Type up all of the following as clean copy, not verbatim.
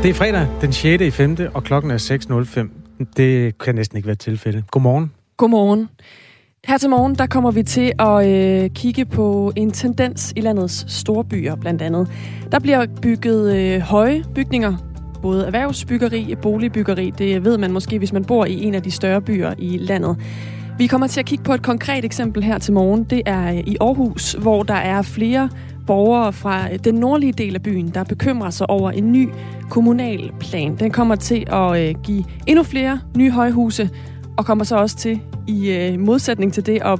Det er fredag den 6. i 5. og klokken er 6.05. Det kan næsten ikke være tilfælde. Godmorgen. Godmorgen. Her til morgen, der kommer vi til at kigge på en tendens i landets store byer blandt andet. Der bliver bygget høje bygninger, både erhvervsbyggeri og boligbyggeri. Det ved man måske, hvis man bor i en af de større byer i landet. Vi kommer til at kigge på et konkret eksempel her til morgen. Det er i Aarhus, hvor der er flere borgere fra den nordlige del af byen, der bekymrer sig over en ny kommunal plan. Den kommer til at give endnu flere nye højhuse, og kommer så også til, i modsætning til det, at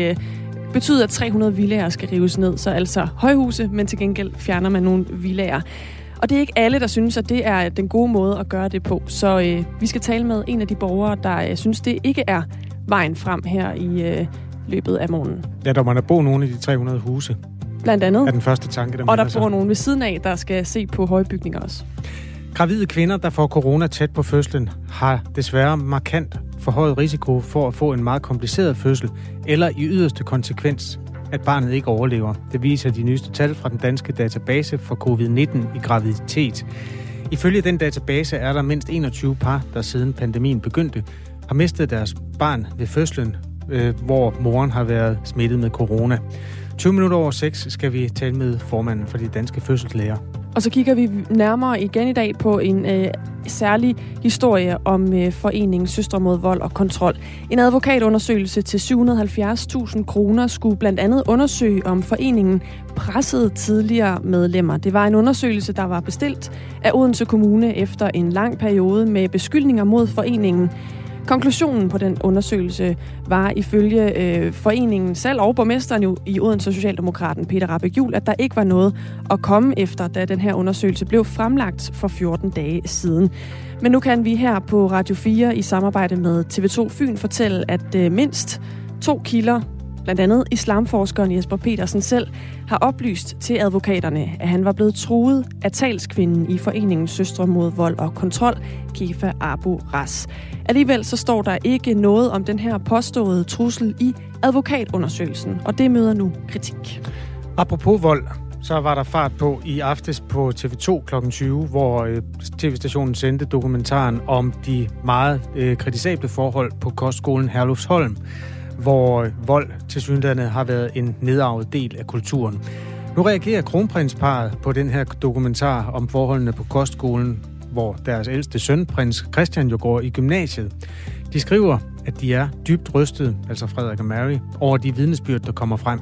betyde, at 300 villaer skal rives ned. Så altså højhuse, men til gengæld fjerner man nogle villaer. Og det er ikke alle, der synes, at det er den gode måde at gøre det på. Så vi skal tale med en af de borgere, der synes, det ikke er vejen frem her i løbet af morgenen. Ja, der må der bo nogle af de 300 huse. Blandt andet. Er den første tanke, og der bor nogen ved siden af, der skal se på høje bygninger også. Gravide kvinder, der får corona tæt på fødslen, har desværre markant forhøjet risiko for at få en meget kompliceret fødsel, eller i yderste konsekvens, at barnet ikke overlever. Det viser de nyeste tal fra den danske database for covid-19 i graviditet. Ifølge den database er der mindst 21 par, der siden pandemien begyndte, har mistet deres barn ved fødslen, hvor moren har været smittet med corona. 20 minutter over 6 skal vi tale med formanden for de danske fødselslæger. Og så kigger vi nærmere igen i dag på en særlig historie om foreningen Søstre mod vold og kontrol. En advokatundersøgelse til 770.000 kroner skulle blandt andet undersøge, om foreningen pressede tidligere medlemmer. Det var en undersøgelse, der var bestilt af Odense Kommune efter en lang periode med beskyldninger mod foreningen. Konklusionen på den undersøgelse var ifølge foreningen selv og borgmesteren i Odense, Socialdemokraten Peter Rahbæk-Juel, at der ikke var noget at komme efter, da den her undersøgelse blev fremlagt for 14 dage siden. Men nu kan vi her på Radio 4 i samarbejde med TV2 Fyn fortælle, at mindst 2 kilder, blandt andet islamforskeren Jesper Petersen selv, har oplyst til advokaterne, at han var blevet truet af talskvinden i foreningen Søstre mod vold og kontrol, Kefa Abu Ras. Alligevel så står der ikke noget om den her påståede trussel i advokatundersøgelsen, og det møder nu kritik. Apropos vold, så var der fart på i aftes på TV2 kl. 20, hvor tv-stationen sendte dokumentaren om de meget kritisable forhold på kostskolen Herlufsholm, hvor vold tilsyneladende har været en nedarvet del af kulturen. Nu reagerer kronprinsparret på den her dokumentar om forholdene på kostskolen, hvor deres ældste søn, prins Christian, jo går i gymnasiet. De skriver, at de er dybt rystede, altså Frederik og Mary, over de vidnesbyrd, der kommer frem.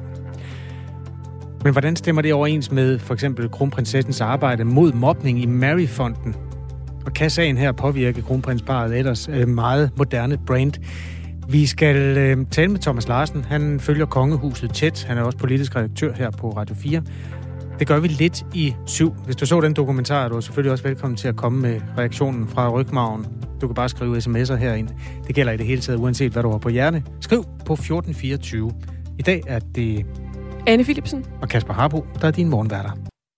Men hvordan stemmer det overens med for eksempel kronprinsessens arbejde mod mobning i Mary-fonden? Og kan sagen her påvirke kronprinsparret ellers meget moderne brand? Vi skal tale med Thomas Larsen. Han følger kongehuset tæt. Han er også politisk redaktør her på Radio 4. Det gør vi lidt i 7. Hvis du så den dokumentar, er du selvfølgelig også velkommen til at komme med reaktionen fra rygmarven. Du kan bare skrive sms'er herind. Det gælder i det hele taget, uanset hvad du har på hjerte. Skriv på 1424. I dag er det Anne Philipsen og Kasper Harbo, der er dine morgenværter.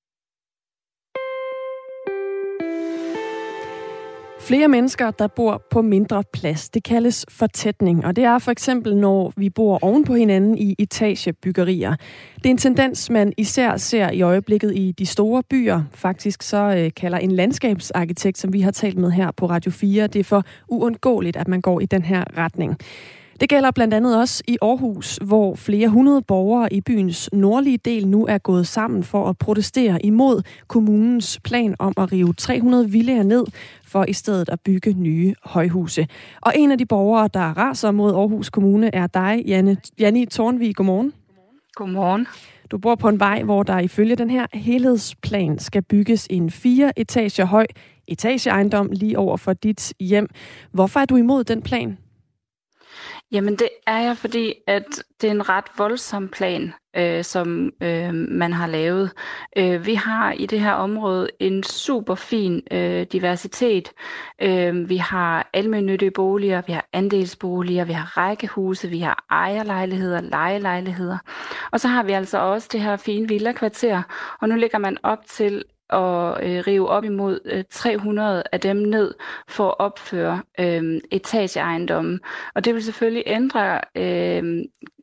Flere mennesker, der bor på mindre plads, det kaldes fortætning, og det er for eksempel, når vi bor oven på hinanden i etagebyggerier. Det er en tendens, man især ser i øjeblikket i de store byer. Faktisk så kalder en landskabsarkitekt, som vi har talt med her på Radio 4, det er for uundgåeligt, at man går i den her retning. Det gælder blandt andet også i Aarhus, hvor flere hundrede borgere i byens nordlige del nu er gået sammen for at protestere imod kommunens plan om at rive 300 villaer ned for i stedet at bygge nye højhuse. Og en af de borgere, der raser mod Aarhus Kommune, er dig, Janni Tornvig. Godmorgen. Godmorgen. Du bor på en vej, hvor der ifølge den her helhedsplan skal bygges en 4 etager høj etageejendom lige over for dit hjem. Hvorfor er du imod den plan? Jamen det er jeg, fordi at det er en ret voldsom plan, som man har lavet. Vi har i det her område en super fin diversitet. Vi har almennyttige boliger, vi har andelsboliger, vi har rækkehuse, vi har ejerlejligheder, lejelejligheder. Og så har vi altså også det her fine villakvarter, og nu lægger man op til at rive op imod 300 af dem ned for at opføre etageejendommen. Og det vil selvfølgelig ændre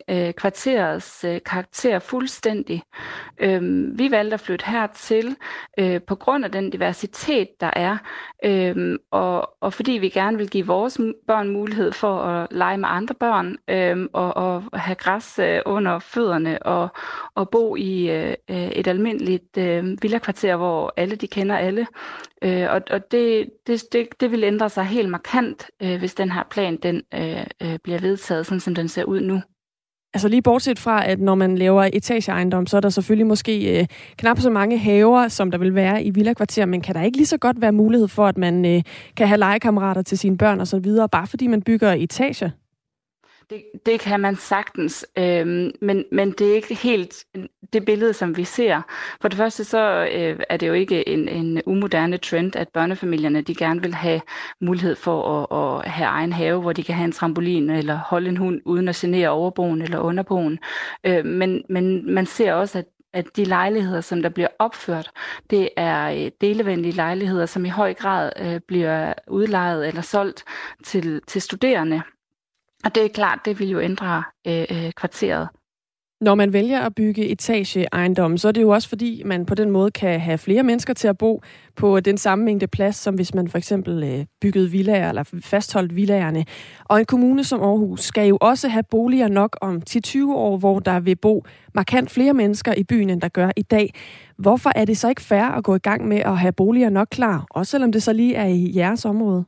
kvarterets karakter fuldstændig. Vi valgte at flytte hertil på grund af den diversitet, der er, og fordi vi gerne vil give vores børn mulighed for at lege med andre børn, og have græs under fødderne, og bo i et almindeligt villakvarter, hvor alle de kender alle. Og det vil ændre sig helt markant, hvis den her plan den bliver vedtaget, sådan som den ser ud nu. Altså lige bortset fra, at når man laver etageejendom, så er der selvfølgelig måske knap så mange haver, som der vil være i villakvarter, men kan der ikke lige så godt være mulighed for, at man kan have legekammerater til sine børn og så videre, bare fordi man bygger etager? Det kan man sagtens, men det er ikke helt det billede, som vi ser. For det første så er det jo ikke en umoderne trend, at børnefamilierne de gerne vil have mulighed for at have egen have, hvor de kan have en trampolin eller holde en hund uden at genere overboen eller underboen. Men man ser også, at de lejligheder, som der bliver opført, det er delevenlige lejligheder, som i høj grad bliver udlejet eller solgt til studerende. Og det er klart, det vil jo ændre kvarteret. Når man vælger at bygge etageejendom, så er det jo også fordi, man på den måde kan have flere mennesker til at bo på den samme mængde plads, som hvis man for eksempel byggede villaer eller fastholdt villagerne. Og en kommune som Aarhus skal jo også have boliger nok om 10-20 år, hvor der vil bo markant flere mennesker i byen, end der gør i dag. Hvorfor er det så ikke fair at gå i gang med at have boliger nok klar, også selvom det så lige er i jeres område?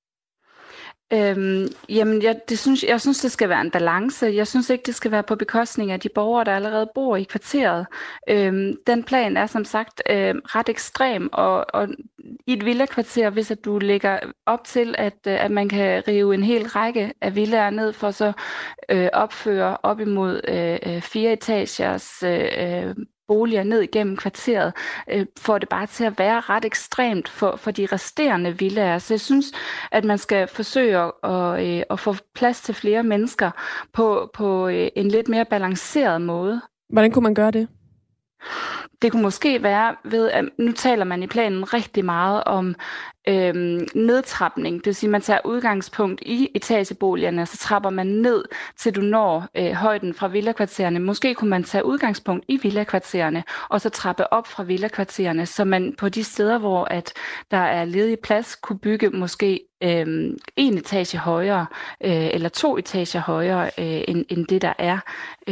Jeg synes, det skal være en balance. Jeg synes ikke, det skal være på bekostning af de borgere, der allerede bor i kvarteret. Den plan er som sagt ret ekstrem, og i et villakvarter, hvis at du lægger op til, at man kan rive en hel række af villaer ned for så opføre op imod 4 etagers boliger ned igennem kvarteret, får det bare til at være ret ekstremt for de resterende villaer. Så jeg synes, at man skal forsøge at få plads til flere mennesker på en lidt mere balanceret måde. Hvordan kunne man gøre det? Det kunne måske være ved, at nu taler man i planen rigtig meget om nedtrapning. Det vil sige, at man tager udgangspunkt i etageboligerne, så trapper man ned, til du når højden fra villakvartererne. Måske kunne man tage udgangspunkt i villakvartererne, og så trappe op fra villakvartererne, så man på de steder, hvor at der er ledig plads, kunne bygge måske 1 etage højere, eller 2 etager højere, end det der er.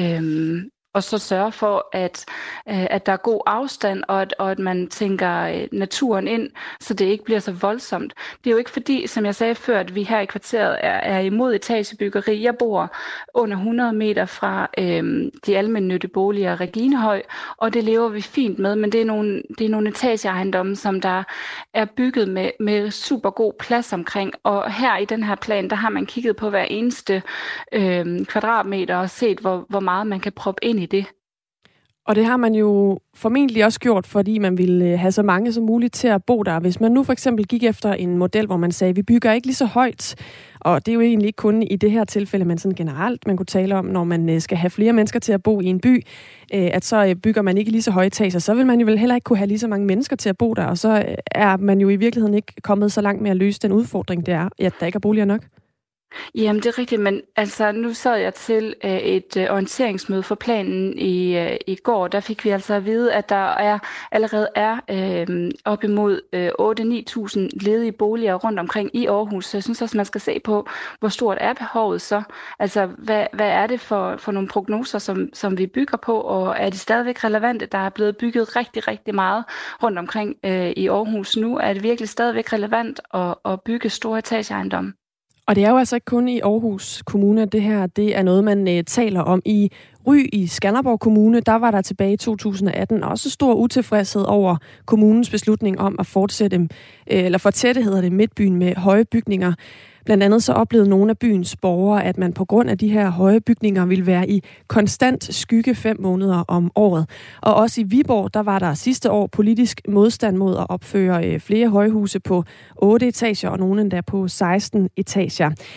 Og så sørge for, at der er god afstand, og at man tænker naturen ind, så det ikke bliver så voldsomt. Det er jo ikke fordi, som jeg sagde før, at vi her i kvarteret er imod etagebyggeri. Jeg bor under 100 meter fra de almennyttige boliger Reginehøj, og det lever vi fint med, men det er nogle etageejendomme, som der er bygget med super god plads omkring. Og her i den her plan, der har man kigget på hver eneste kvadratmeter og set, hvor meget man kan proppe ind i det. Og det har man jo formentlig også gjort, fordi man ville have så mange som muligt til at bo der. Hvis man nu for eksempel gik efter en model, hvor man sagde, at vi bygger ikke lige så højt, og det er jo egentlig ikke kun i det her tilfælde, men sådan generelt, man kunne tale om, når man skal have flere mennesker til at bo i en by, at så bygger man ikke lige så høje etager, så vil man jo vel heller ikke kunne have lige så mange mennesker til at bo der, og så er man jo i virkeligheden ikke kommet så langt med at løse den udfordring, det er, at der ikke er boliger nok. Jamen, det er rigtigt, men altså, nu sad jeg til et orienteringsmøde for planen i går. Der fik vi altså at vide, at der allerede er op imod 8-9.000 ledige boliger rundt omkring i Aarhus. Så jeg synes også, man skal se på, hvor stort er behovet så. Altså, hvad er det for nogle prognoser, som vi bygger på, og er de stadigvæk relevante? Der er blevet bygget rigtig, rigtig meget rundt omkring i Aarhus nu. Er det virkelig stadigvæk relevant at bygge store etageejendomme? Og det er jo altså ikke kun i Aarhus Kommune, det her det er noget, man taler om. I Ry i Skanderborg Kommune, der var der tilbage i 2018 også stor utilfredshed over kommunens beslutning om at fortsætte, eller fortætte midtbyen med høje bygninger. Blandt andet så oplevede nogle af byens borgere, at man på grund af de her høje bygninger ville være i konstant skygge 5 måneder om året. Og også i Viborg, der var der sidste år politisk modstand mod at opføre flere højhuse på 8 etager, og nogle endda på 16 etager.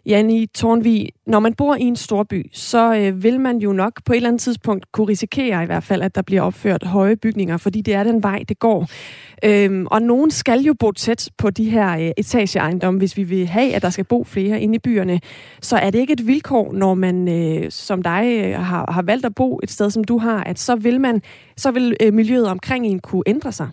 Janni Tornvig, når man bor i en storby, så vil man jo nok på et eller andet tidspunkt kunne risikere i hvert fald, at der bliver opført høje bygninger, fordi det er den vej, det går. Og nogen skal jo bo tæt på de her etageejendomme, hvis vi vil have, at der skal bo flere inde i byerne. Så er det ikke et vilkår, når man som dig har valgt at bo et sted, som du har, at så vil miljøet omkring en kunne ændre sig?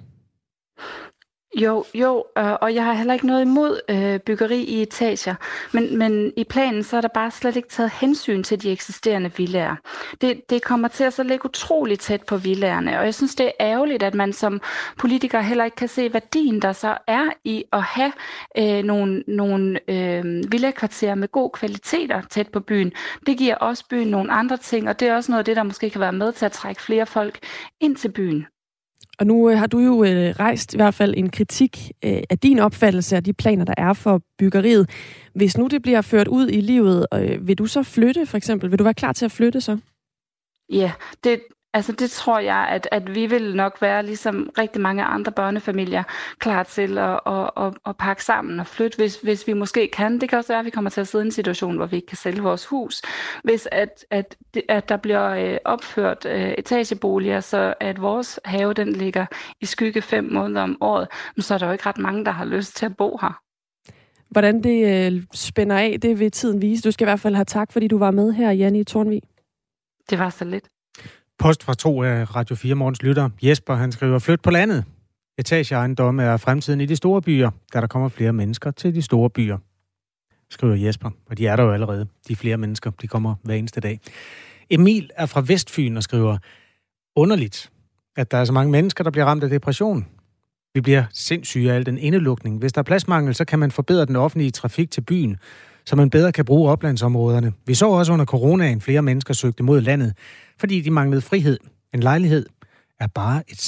Jo, og jeg har heller ikke noget imod byggeri i etager, men i planen så er der bare slet ikke taget hensyn til de eksisterende villaer. Det kommer til at så ligge utroligt tæt på villaerne, og jeg synes, det er ærgerligt, at man som politiker heller ikke kan se værdien, der så er i at have nogle villakvarterer med god kvaliteter tæt på byen. Det giver også byen nogle andre ting, og det er også noget af det, der måske kan være med til at trække flere folk ind til byen. Og nu har du jo rejst i hvert fald en kritik af din opfattelse af de planer, der er for byggeriet. Hvis nu det bliver ført ud i livet, vil du så flytte, for eksempel? Vil du være klar til at flytte så? Ja, det tror jeg, at vi vil nok være, ligesom rigtig mange andre børnefamilier, klar til at pakke sammen og flytte, hvis vi måske kan. Det kan også være, at vi kommer til at sidde i en situation, hvor vi ikke kan sælge vores hus. Hvis at der bliver opført etageboliger, så at vores have den ligger i skygge 5 måneder om året, så er der jo ikke ret mange, der har lyst til at bo her. Hvordan det spænder af, det vil tiden vise. Du skal i hvert fald have tak, fordi du var med her, Janni Tornvig. Det var så lidt. Post fra 2 af Radio 4 Morgens lytter. Jesper, han skriver, flyt på landet. Etageejendomme er fremtiden i de store byer, da der kommer flere mennesker til de store byer. Skriver Jesper, og de er der jo allerede. De flere mennesker, de kommer hver eneste dag. Emil er fra Vestfyn og skriver, underligt, at der er så mange mennesker, der bliver ramt af depression. Vi bliver sindssyge af al den indelukning. Hvis der er pladsmangel, så kan man forbedre den offentlige trafik til byen, så man bedre kan bruge oplandsområderne. Vi så også under coronaen, flere mennesker søgte mod landet, fordi de manglede frihed. En lejlighed er bare et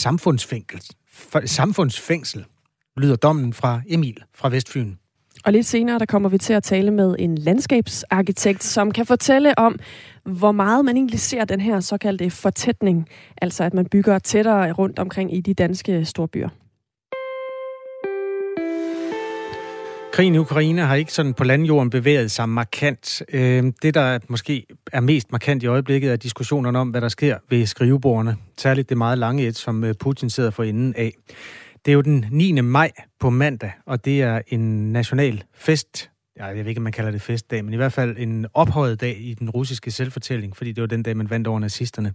samfundsfængsel, lyder dommen fra Emil fra Vestfyn. Og lidt senere, der kommer vi til at tale med en landskabsarkitekt, som kan fortælle om, hvor meget man egentlig ser den her såkaldte fortætning, altså at man bygger tættere rundt omkring i de danske storbyer. Krigen i Ukraine har ikke sådan på landjorden bevæget sig markant. Det, der måske er mest markant i øjeblikket, er diskussionerne om, hvad der sker ved skrivebordene. Særligt det meget lange et, som Putin sidder for enden af. Det er jo den 9. maj på mandag, og det er en national fest. Jeg ved ikke, om man kalder det festdag, men i hvert fald en ophøjet dag i den russiske selvfortælling, fordi det var den dag, man vandt over nazisterne.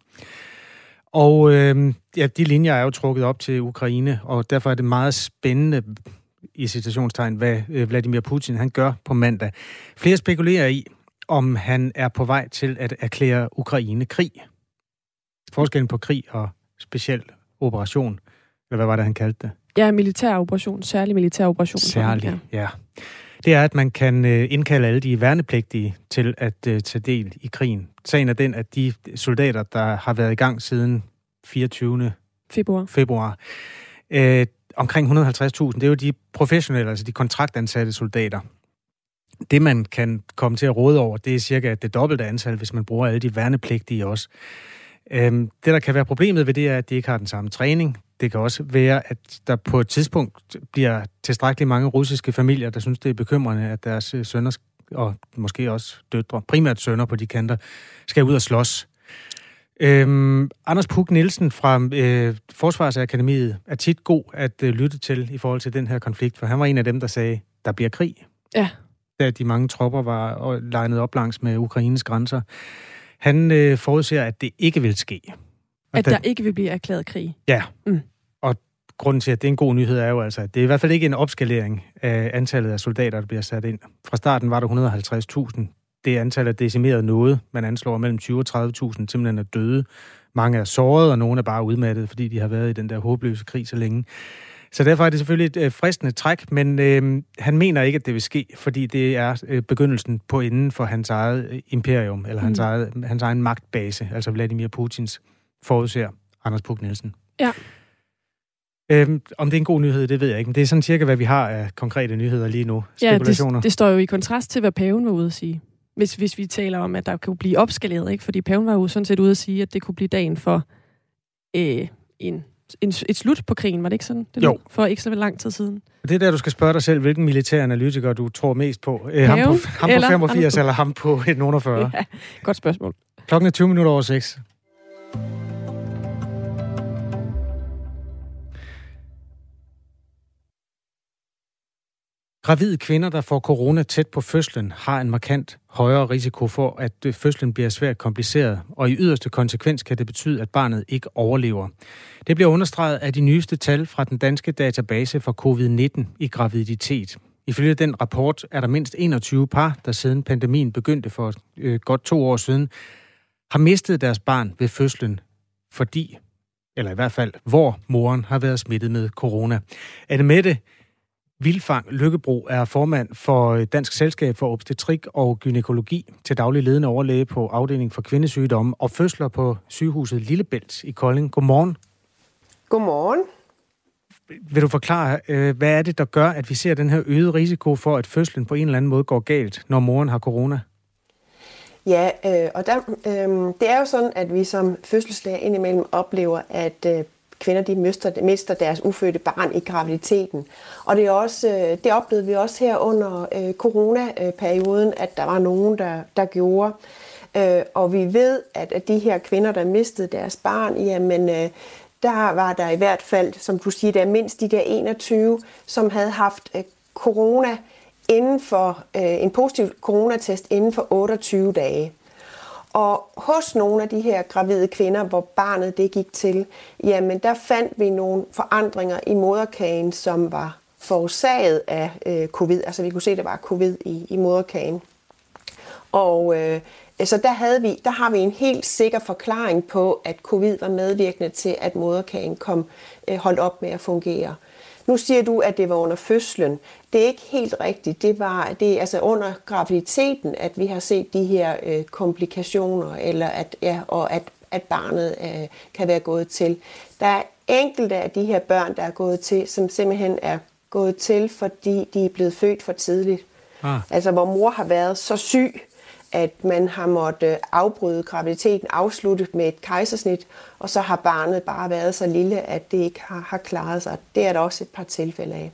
Og de linjer er jo trukket op til Ukraine, og derfor er det meget spændende i citationstegn, hvad Vladimir Putin han gør på mandag. Flere spekulerer i, om han er på vej til at erklære Ukraine krig. Forskellen på krig og speciel operation, eller hvad var det, han kaldte det? Ja, militær operation. Særlig militær operation. Særlig, ja. Det er, at man kan indkalde alle de værnepligtige til at tage del i krigen. Sagen er den, at de soldater, der har været i gang siden 24. februar omkring 150.000, det er jo de professionelle, altså de kontraktansatte soldater. Det, man kan komme til at råde over, det er cirka det dobbelte antal, hvis man bruger alle de værnepligtige også. Det, der kan være problemet ved det, er, at de ikke har den samme træning. Det kan også være, at der på et tidspunkt bliver tilstrækkeligt mange russiske familier, der synes, det er bekymrende, at deres sønner, og måske også døtre, primært sønner på de kanter, skal ud og slås. Anders Puk Nielsen fra Forsvarsakademiet er tit god at lytte til i forhold til den her konflikt, for han var en af dem, der sagde, der bliver krig. Ja. Da de mange tropper var legnet op langs med Ukraines grænser. Han forudser, at det ikke vil ske. At der ikke vil blive erklæret krig? Ja. Og grunden til, at det er en god nyhed, er jo altså, at det er i hvert fald ikke en opskalering af antallet af soldater, der bliver sat ind. Fra starten var der 150.000. Det antal er decimeret noget. Man anslår mellem 20 og 30.000 simpelthen er døde. Mange er såret, og nogle er bare udmattet, fordi de har været i den der håbløse krig så længe. Så derfor er det selvfølgelig et fristende træk, men han mener ikke, at det vil ske, fordi det er begyndelsen på enden for hans eget imperium, eller hans egen magtbase, altså Vladimir Putins, forudser Anders Puk Nielsen. Ja. Om det er en god nyhed, det ved jeg ikke, men det er sådan cirka, hvad vi har af konkrete nyheder lige nu. Spekulationer. Ja, det står jo i kontrast til, hvad paven var ude at sige. Hvis vi taler om, at der kunne blive opskaleret, ikke? Fordi paven var jo sådan set ude at sige, at det kunne blive dagen for en et slut på krigen, var det ikke sådan? Det jo. For ikke så lang tid siden. Det er der, du skal spørge dig selv, hvilken militær analytiker du tror mest på. Ham på 85 eller ham på 140? Ja, godt spørgsmål. Klokken er 6:20. Gravide kvinder, der får corona tæt på fødslen, har en markant højere risiko for, at fødslen bliver svært kompliceret, og i yderste konsekvens kan det betyde, at barnet ikke overlever. Det bliver understreget af de nyeste tal fra den danske database for covid-19 i graviditet. Ifølge den rapport er der mindst 21 par, der siden pandemien begyndte for godt 2 år siden, har mistet deres barn ved fødslen, fordi, eller i hvert fald, hvor moren har været smittet med corona. Annemette Vilfang Lykkebro er formand for Dansk Selskab for Obstetrik og Gynækologi, til daglig ledende overlæge på afdeling for kvindesygdomme og fødsler på sygehuset Lillebælt i Kolding. Godmorgen. Godmorgen. Vil du forklare, hvad er det, der gør, at vi ser den her øgede risiko for, at fødslen på en eller anden måde går galt, når moren har corona? Ja, og det er jo sådan, at vi som fødselslæger indimellem oplever, at kvinder de mister deres ufødte barn i graviditeten. Og det oplevede vi også her under coronaperioden, at der var nogen, der gjorde. Og vi ved, at de her kvinder, der mistede deres barn, jamen der var der i hvert fald, som du siger, der mindst de der 21, som havde haft corona inden for en positiv coronatest inden for 28 dage. Og hos nogle af de her gravide kvinder, hvor barnet det gik til, jamen der fandt vi nogle forandringer i moderkagen, som var forårsaget af covid. Altså vi kunne se, at der var covid i moderkagen. Og så der har vi en helt sikker forklaring på, at covid var medvirkende til, at moderkagen holdt op med at fungere. Nu siger du, at det var under fødslen. Det er ikke helt rigtigt. Det er altså under graviditeten, at vi har set de her komplikationer, eller at barnet kan være gået til. Der er enkelte af de her børn, der er gået til, som simpelthen er gået til, fordi de er blevet født for tidligt. Altså hvor mor har været så syg, at man har måttet afbryde graviditeten, afslutte med et kejsersnit, og så har barnet bare været så lille, at det ikke har klaret sig. Det er der også et par tilfælde af.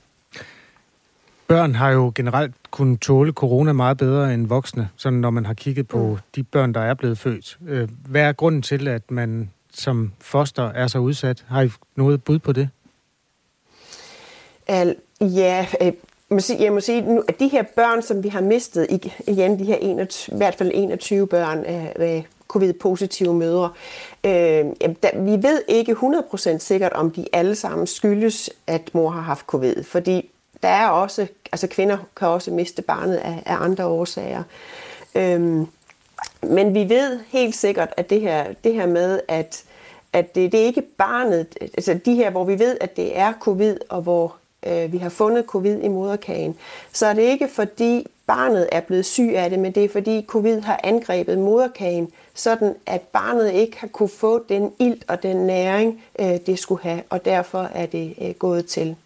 Børn har jo generelt kunnet tåle corona meget bedre end voksne, sådan når man har kigget på de børn, der er blevet født. Hvad er grunden til, at man som foster er så udsat? Har I noget bud på det? Jeg må sige, at de her børn, som vi har mistet, igen de her i hvert fald 21 børn af covid-positive mødre, vi ved ikke 100% sikkert, om de alle sammen skyldes, at mor har haft covid. Fordi der er også, altså kvinder kan også miste barnet af andre årsager. Men vi ved helt sikkert, at det her med, at det er ikke barnet, altså de her, hvor vi ved, at det er covid, og hvor vi har fundet covid i moderkagen, så er det ikke fordi barnet er blevet syg af det, men det er fordi covid har angrebet moderkagen, sådan at barnet ikke har kunne få den ilt og den næring, det skulle have, og derfor er det gået til.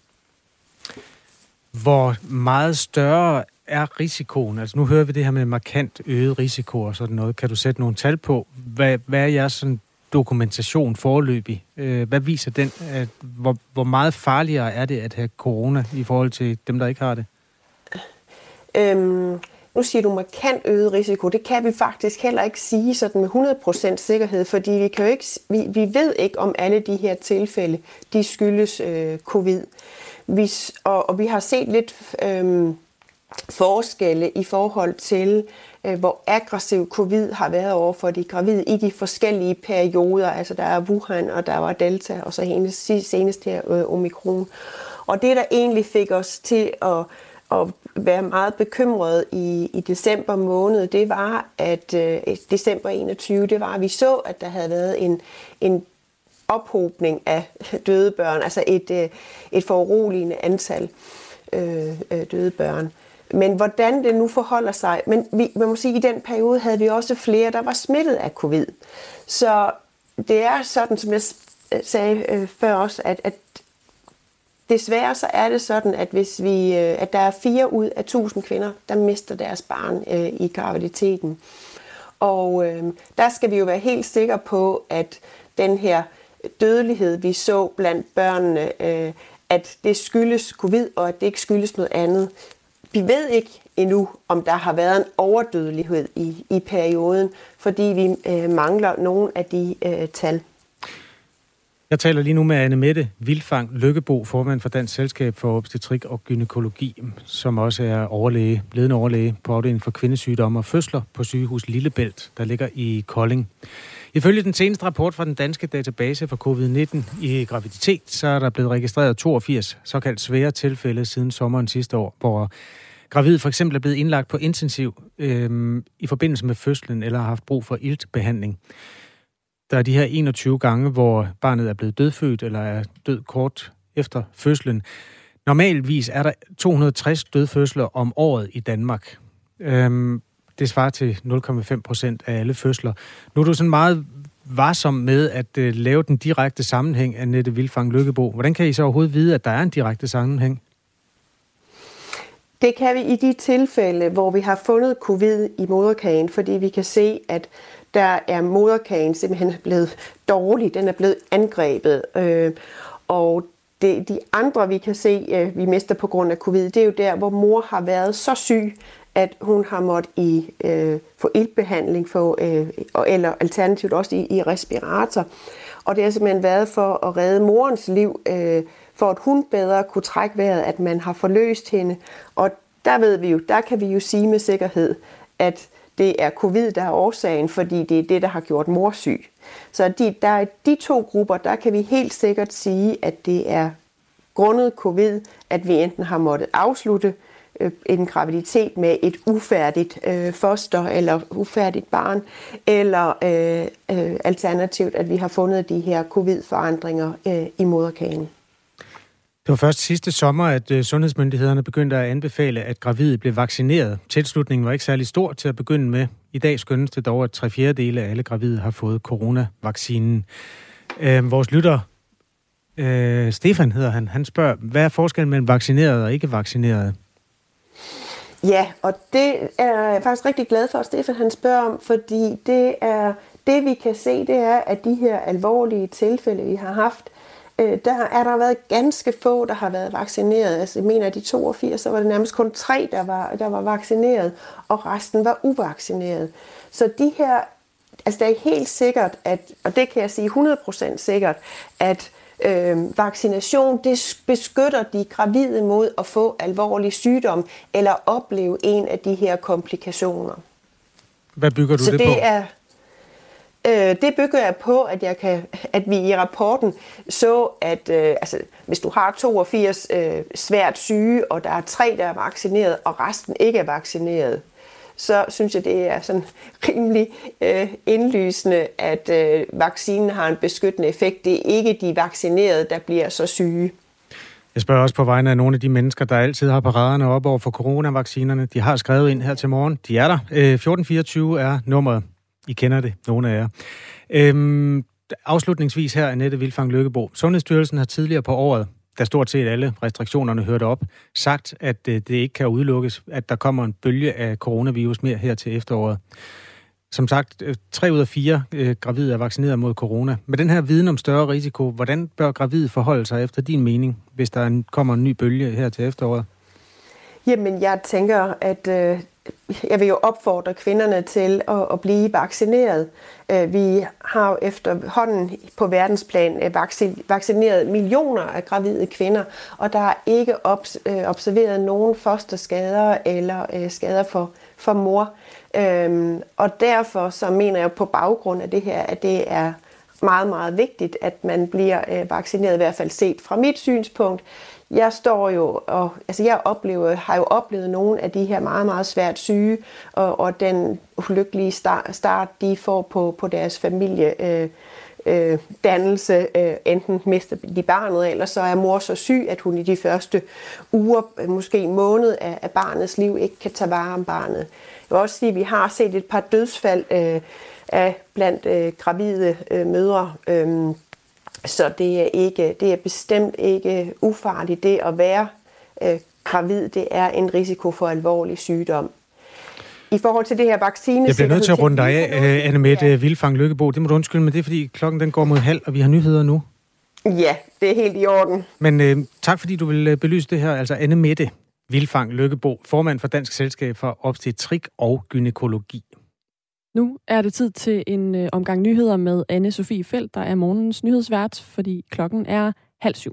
Hvor meget større er risikoen? Altså nu hører vi det her med markant øget risiko og sådan noget. Kan du sætte nogle tal på? Hvad er jeres sådan dokumentation foreløbig? Hvad viser den? Hvor meget farligere er det at have corona i forhold til dem, der ikke har det? Nu siger du markant øget risiko. Det kan vi faktisk heller ikke sige sådan med 100% sikkerhed, fordi vi ved ikke om alle de her tilfælde, de skyldes covid. Og vi har set lidt forskelle i forhold til, hvor aggressiv covid har været over for de gravide i de forskellige perioder. Altså der er Wuhan, og der var Delta, og så senest her Omikron. Og det, der egentlig fik os til at være meget bekymrede i december måned, det var, at december 21, det var, at vi så, at der havde været en ophobning af døde børn, altså et foruroligende antal døde børn. Men hvordan det nu forholder sig, men man må sige, at i den periode havde vi også flere, der var smittet af covid. Så det er sådan, som jeg sagde før også, at desværre så er det sådan, at at der er 4 ud af 1000 kvinder, der mister deres barn i graviditeten. Og der skal vi jo være helt sikre på, at den her dødelighed, vi så blandt børnene, at det skyldes covid, og at det ikke skyldes noget andet. Vi ved ikke endnu, om der har været en overdødelighed i perioden, fordi vi mangler nogle af de tal. Jeg taler lige nu med Anne-Mette Vilfang Lykkebo, formand for Dansk Selskab for Obstetrik og Gynækologi, som også er overlæge, ledende overlæge på afdelingen for kvindesygdomme og fødsler på sygehus Lillebælt, der ligger i Kolding. Ifølge den seneste rapport fra den danske database for covid-19 i graviditet, så er der blevet registreret 82 såkaldt svære tilfælde siden sommeren sidste år, hvor gravid for eksempel er blevet indlagt på intensiv i forbindelse med fødslen eller har haft brug for iltbehandling. Der er de her 21 gange, hvor barnet er blevet dødfødt eller er død kort efter fødslen. Normalvis er der 260 dødfødsler om året i Danmark. Det svarer til 0,5% af alle fødsler. Nu er du sådan meget varsom med at lave den direkte sammenhæng, Anne-Mette Vilfang Lykkebo. Hvordan kan I så overhovedet vide, at der er en direkte sammenhæng? Det kan vi i de tilfælde, hvor vi har fundet covid i moderkagen, fordi vi kan se, at der er moderkagen simpelthen blevet dårlig, den er blevet angrebet. Og de andre, vi kan se, vi mister på grund af covid, det er jo der, hvor mor har været så syg, at hun har måttet få iltbehandling, eller alternativt også i respirator. Og det har simpelthen været for at redde morens liv, for at hun bedre kunne trække vejret, at man har forløst hende. Og der kan vi jo sige med sikkerhed, at det er covid, der er årsagen, fordi det er det, der har gjort mor syg. Så de to grupper, der kan vi helt sikkert sige, at det er grundet covid, at vi enten har måttet afslutte en graviditet med et ufærdigt foster eller ufærdigt barn, eller alternativt, at vi har fundet de her covid-forandringer i moderkagen. Det var først sidste sommer, at sundhedsmyndighederne begyndte at anbefale, at gravide blev vaccineret. Tilslutningen var ikke særlig stor til at begynde med. I dag skønnes det dog, at 3/4 af alle gravide har fået coronavaccinen. Vores lytter, Stefan hedder han spørger, hvad er forskellen mellem vaccineret og ikke vaccineret? Ja, og det er jeg faktisk rigtig glad for, at Stefan han spørger om, fordi det vi kan se, det er, at de her alvorlige tilfælde, vi har haft, der været ganske få, der har været vaccineret. Altså, jeg mener, at de 82, så var det nærmest kun 3, der var vaccineret, og resten var uvaccineret. Så de her, altså det er helt sikkert, og det kan jeg sige 100% sikkert, at vaccination, det beskytter de gravide mod at få alvorlig sygdom, eller opleve en af de her komplikationer. Hvad bygger du det på? Det bygger jeg på, at vi i rapporten så, at hvis du har 82 svært syge, og der er 3, der er vaccineret, og resten ikke er vaccineret, så synes jeg, det er sådan rimelig indlysende, at vaccinen har en beskyttende effekt. Det er ikke de vaccinerede, der bliver så syge. Jeg spørger også på vegne af nogle af de mennesker, der altid har paraderne op over for coronavaccinerne. De har skrevet ind her til morgen. De er der. 1424 er nummeret. I kender det, nogle af jer. Afslutningsvis her, Anne-Mette Vilfang Lykkebo. Sundhedsstyrelsen har tidligere på året, da stort set alle restriktionerne hørte op, sagt, at det ikke kan udelukkes, at der kommer en bølge af coronavirus mere her til efteråret. Som sagt, 3 ud af 4 gravide er vaccineret mod corona. Med den her viden om større risiko, hvordan bør gravide forholde sig efter din mening, hvis der kommer en ny bølge her til efteråret? Jamen, jeg tænker, at jeg vil jo opfordre kvinderne til at blive vaccineret. Vi har jo efterhånden på verdensplan vaccineret millioner af gravide kvinder, og der er ikke observeret nogen fosterskader eller skader for mor. Og derfor så mener jeg på baggrund af det her, at det er meget, meget vigtigt, at man bliver vaccineret, i hvert fald set fra mit synspunkt. Jeg har jo oplevet nogle af de her meget, meget svært syge, og den ulykkelige start, de får på deres familiedannelse. Enten mister de barnet, eller så er mor så syg, at hun i de første uger, måske måned af barnets liv, ikke kan tage vare om barnet. Jeg vil også sige, at vi har set et par dødsfald blandt gravide mødre. Så det er bestemt ikke ufarligt. Det at være gravid, det er en risiko for alvorlig sygdom. I forhold til det her vaccine... Jeg bliver nødt til at runde dig af, Anne-Mette Vilfang Lykkebo. Det må du undskylde, men det er, fordi klokken den går mod halv, og vi har nyheder nu. Ja, det er helt i orden. Men tak, fordi du vil belyse det her. Altså Anne-Mette Vilfang Lykkebo, formand for Dansk Selskab for Obstetrik og Gynækologi. Nu er det tid til en omgang nyheder med Anne-Sophie Felt, der er morgens nyhedsvært, fordi klokken er 6:30.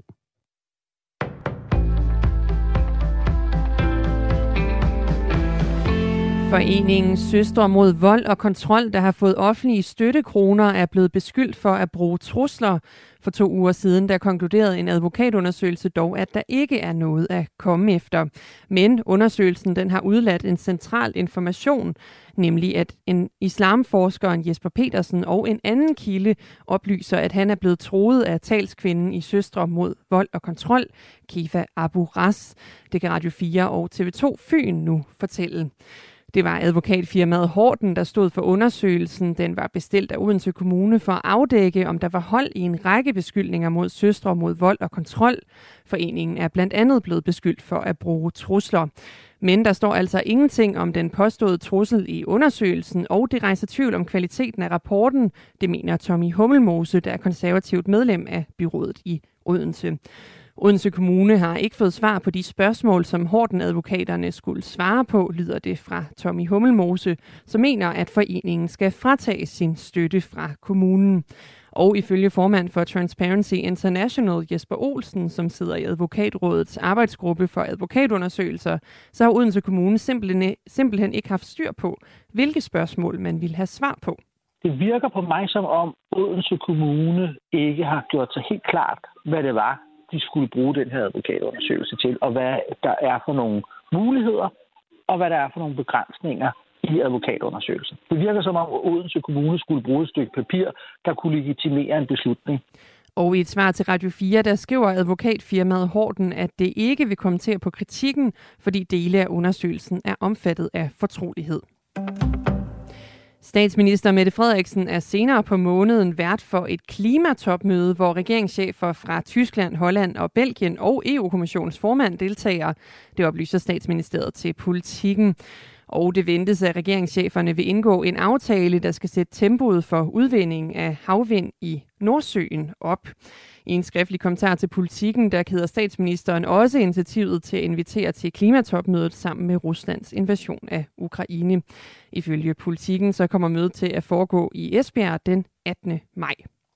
Foreningen Søstre mod vold og kontrol, der har fået offentlige støttekroner, er blevet beskyldt for at bruge trusler. For 2 uger siden, der konkluderede en advokatundersøgelse dog, at der ikke er noget at komme efter. Men undersøgelsen den har udladt en central information, nemlig at en islamforskeren Jesper Petersen og en anden kilde oplyser, at han er blevet truet af talskvinden i Søstre mod vold og kontrol, Kifa Abu Ras. Det kan Radio 4 og TV2 Fyn nu fortælle. Det var advokatfirmaet Horten, der stod for undersøgelsen. Den var bestilt af Odense Kommune for at afdække, om der var hold i en række beskyldninger mod Søstre mod vold og kontrol. Foreningen er blandt andet blevet beskyldt for at bruge trusler. Men der står altså ingenting om den påståede trussel i undersøgelsen, og det rejser tvivl om kvaliteten af rapporten. Det mener Tommy Hummelmose, der er konservativt medlem af byrådet i Odense. Odense Kommune har ikke fået svar på de spørgsmål, som Horten-advokaterne skulle svare på, lyder det fra Tommy Hummelmose, som mener, at foreningen skal fratage sin støtte fra kommunen. Og ifølge formand for Transparency International, Jesper Olsen, som sidder i advokatrådets arbejdsgruppe for advokatundersøgelser, så har Odense Kommune simpelthen ikke haft styr på, hvilke spørgsmål man ville have svar på. Det virker på mig som om Odense Kommune ikke har gjort sig helt klart, hvad det var, de skulle bruge den her advokatundersøgelse til, og hvad der er for nogle muligheder, og hvad der er for nogle begrænsninger i advokatundersøgelsen. Det virker som om Odense Kommune skulle bruge et stykke papir, der kunne legitimere en beslutning. Og i et svar til Radio 4, der skriver advokatfirmaet Horten, at det ikke vil kommentere på kritikken, fordi dele af undersøgelsen er omfattet af fortrolighed. Statsminister Mette Frederiksen er senere på måneden vært for et klimatopmøde, hvor regeringschefer fra Tyskland, Holland og Belgien og EU-kommissionens formand deltager. Det oplyser Statsministeriet til Politikken. Og det ventes, at regeringscheferne vil indgå en aftale, der skal sætte tempoet for udvinding af havvind i Nordsøen op. I en skriftlig kommentar til Politikken, der kæder statsministeren også initiativet til at invitere til klimatopmødet sammen med Ruslands invasion af Ukraine. Ifølge Politikken så kommer mødet til at foregå i Esbjerg den 18. maj.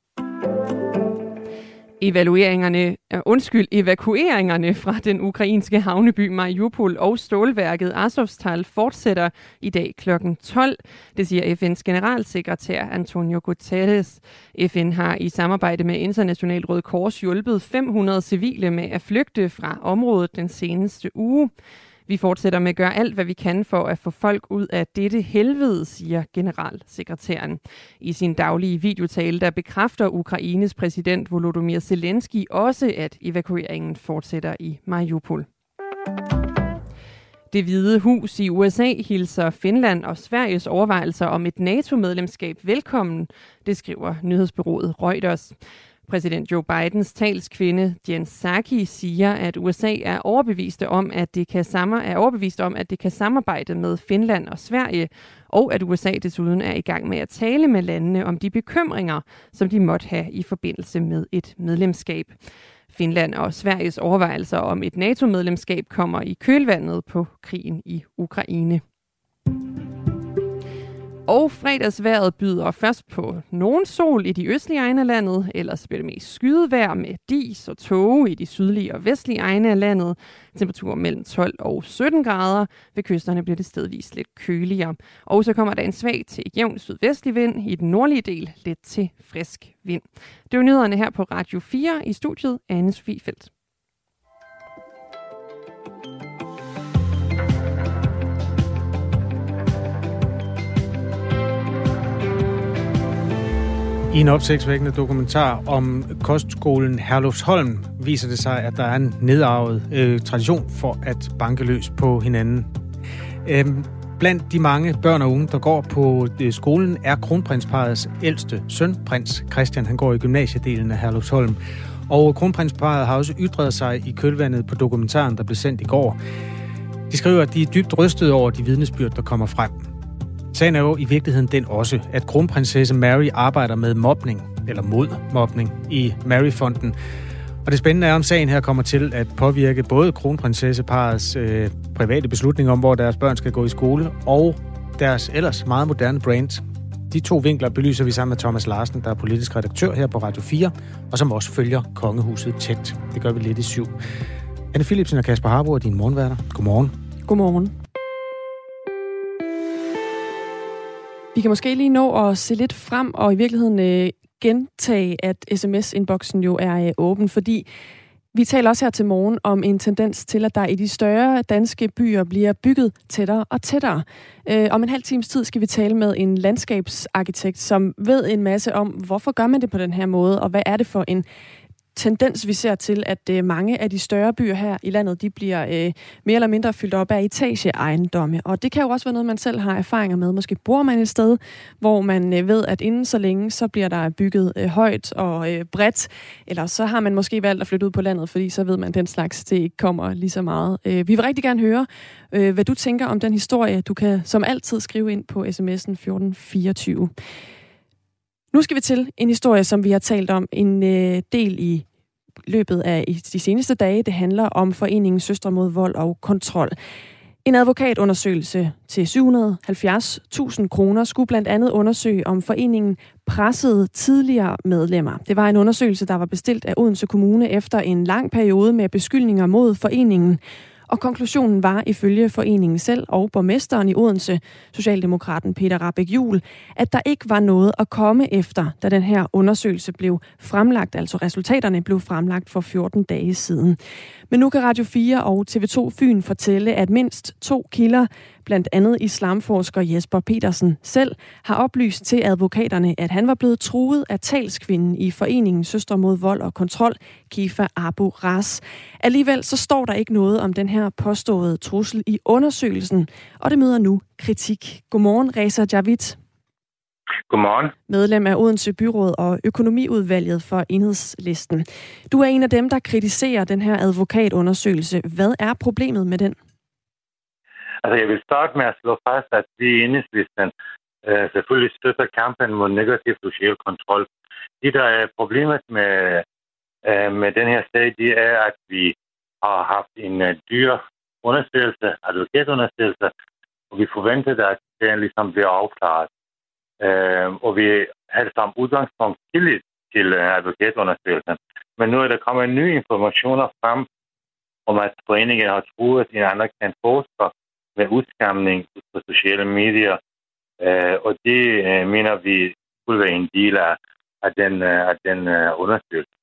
Evakueringerne fra den ukrainske havneby Mariupol og stålværket Azovstal fortsætter i dag kl. 12. Det siger FN's generalsekretær Antonio Guterres. FN har i samarbejde med International Røde Kors hjulpet 500 civile med at flygte fra området den seneste uge. Vi fortsætter med at gøre alt, hvad vi kan for at få folk ud af dette helvede, siger generalsekretæren. I sin daglige videotale, der bekræfter Ukraines præsident Volodymyr Zelensky også, at evakueringen fortsætter i Mariupol. Det Hvide Hus i USA hilser Finland og Sveriges overvejelser om et NATO-medlemskab velkommen, det skriver nyhedsbureauet Reuters. Præsident Joe Bidens talskvinde Jen Psaki siger, at USA er overbevist om, at det kan samarbejde med Finland og Sverige, og at USA desuden er i gang med at tale med landene om de bekymringer, som de måtte have i forbindelse med et medlemskab. Finland og Sveriges overvejelser om et NATO-medlemskab kommer i kølvandet på krigen i Ukraine. Og fredagsvejret byder først på nogen sol i de østlige egne af landet, ellers bliver det mest skydevejr med dis og tåge i de sydlige og vestlige egne af landet. Temperaturer mellem 12 og 17 grader. Ved kysterne bliver det stedvis lidt køligere. Og så kommer der en svag til jævn sydvestlig vind. I den nordlige del lidt til frisk vind. Det var nyhederne her på Radio 4 i studiet Anne-Sophie Felt. I en opsigtsvækkende dokumentar om kostskolen Herlufsholm viser det sig, at der er en nedarvet tradition for at banke løs på hinanden. Blandt de mange børn og unge, der går på skolen, er kronprinsparrets ældste søn, prins Christian. Han går i gymnasiedelen af Herlufsholm. Og kronprinsparret har også ytret sig i kølvandet på dokumentaren, der blev sendt i går. De skriver, at de er dybt rystede over de vidnesbyrd, der kommer frem. Sagen er jo i virkeligheden den også, at kronprinsesse Mary arbejder med mobning, eller mod mobning, i Mary-fonden. Og det spændende er, om sagen her kommer til at påvirke både kronprinsesseparets private beslutning om, hvor deres børn skal gå i skole, og deres ellers meget moderne brand. De to vinkler belyser vi sammen med Thomas Larsen, der er politisk redaktør her på Radio 4, og som også følger kongehuset tæt. Det gør vi lidt i 7. Anne Philipsen og Kasper Harbo er dine morgenværter. Godmorgen. Godmorgen. Vi kan måske lige nå at se lidt frem og i virkeligheden gentage, at sms-inboxen jo er åben, fordi vi taler også her til morgen om en tendens til, at der i de større danske byer bliver bygget tættere og tættere. Om en halv times tid skal vi tale med en landskabsarkitekt, som ved en masse om, hvorfor gør man det på den her måde, og hvad er det for en tendens, vi ser til, at mange af de større byer her i landet, de bliver mere eller mindre fyldt op af etageejendomme. Og det kan jo også være noget, man selv har erfaringer med. Måske bor man et sted, hvor man ved, at inden så længe, så bliver der bygget højt og bredt. Eller så har man måske valgt at flytte ud på landet, fordi så ved man, at den slags det ikke kommer lige så meget. Vi vil rigtig gerne høre, hvad du tænker om den historie. Du kan som altid skrive ind på sms'en 1424. Nu skal vi til en historie, som vi har talt om en del i løbet af de seneste dage. Det handler om foreningen Søstre mod vold og kontrol. En advokatundersøgelse til 770.000 kroner skulle blandt andet undersøge, om foreningen pressede tidligere medlemmer. Det var en undersøgelse, der var bestilt af Odense Kommune efter en lang periode med beskyldninger mod foreningen. Og konklusionen var ifølge foreningen selv og borgmesteren i Odense, socialdemokraten Peter Rahbæk-Juhl, at der ikke var noget at komme efter, da den her undersøgelse blev fremlagt, altså resultaterne blev fremlagt for 14 dage siden. Men nu kan Radio 4 og TV2 Fyn fortælle, at mindst 2 kilder, blandt andet islamforsker Jesper Petersen selv, har oplyst til advokaterne, at han var blevet truet af talskvinden i foreningen Søstre mod vold og kontrol, Kifa Abu Ras. Alligevel så står der ikke noget om den her påståede trussel i undersøgelsen, og det møder nu kritik. Godmorgen, Reza Javid. Godmorgen. Medlem af Odense Byråd og økonomiudvalget for Enhedslisten. Du er en af dem, der kritiserer den her advokatundersøgelse. Hvad er problemet med den? Altså, jeg vil starte med at slå fast, at vi i Enhedslisten selvfølgelig støtter kampen mod negativ social kontrol. Det, der er problemet med den her sag, det er, at vi har haft en dyr undersøgelse, advokatundersøgelse, og vi forventede, at den ligesom bliver afklaret. Og vi havde som udgangspunkt tillid til advokatundersøgelsen. Men nu er der kommet nye informationer frem, om at foreningen har truet en anerkendt forsker med udskamning på sociale medier. Og det mener vi skulle være en del af den undersøgelse.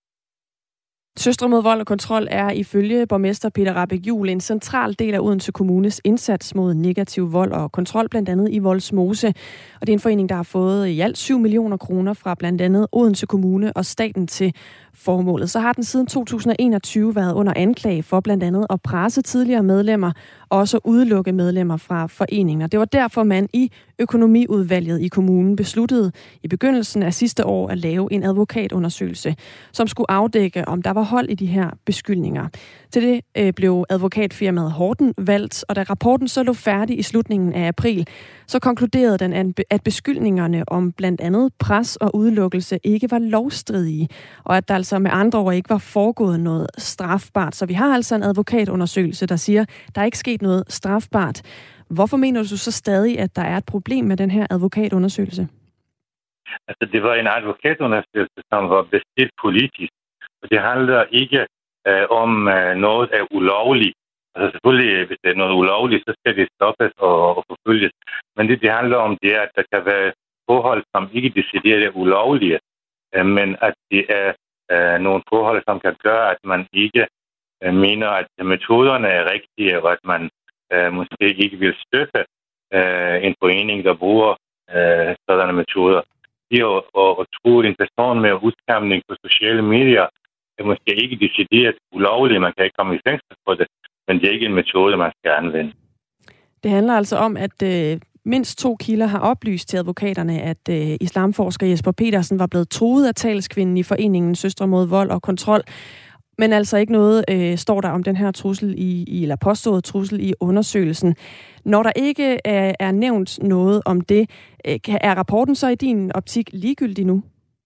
Søstre mod vold og kontrol er ifølge borgmester Peter Rahbæk-Juhl en central del af Odense Kommunes indsats mod negativ vold og kontrol, blandt andet i Vollsmose. Og det er en forening, der har fået i alt 7 millioner kroner fra blandt andet Odense Kommune og staten til formålet. Så har den siden 2021 været under anklage for blandt andet at presse tidligere medlemmer og også udelukke medlemmer fra foreningen. Og det var derfor, man i økonomiudvalget i kommunen besluttede i begyndelsen af sidste år at lave en advokatundersøgelse, som skulle afdække, om der var hold i de her beskyldninger. Til det blev advokatfirmaet Horten valgt, og da rapporten så lå færdig i slutningen af april, så konkluderede den, at beskyldningerne om blandt andet pres og udelukkelse ikke var lovstridige, og at der altså med andre ord ikke var foregået noget strafbart. Så vi har altså en advokatundersøgelse, der siger, at der er ikke sket noget strafbart. Hvorfor mener du så stadig, at der er et problem med den her advokatundersøgelse? Altså, det var en advokatundersøgelse, som var bestilt politisk, og det handler ikke om noget er ulovligt. Altså selvfølgelig, hvis det er noget ulovligt, så skal det stoppes og forfølges. Men det handler om det, at der kan være forhold, som ikke decideret er ulovlige, men at det er nogle forhold, som kan gøre, at man ikke mener, at metoderne er rigtige, og at man måske ikke vil støtte en forening, der bruger sådanne metoder. Det at true en person med udskamning på sociale medier er måske ikke decideret ulovligt. Man kan ikke komme i fængsel for det, men det er ikke en metode, man skal anvende. Det handler altså om, at mindst 2 kilder har oplyst til advokaterne, at islamforsker Jesper Petersen var blevet truet af talskvinden i foreningen Søstre mod vold og kontrol. Men altså ikke noget, står der om den her trussel eller påstået trussel i undersøgelsen. Når der ikke er nævnt noget om det, er rapporten så i din optik ligegyldig nu?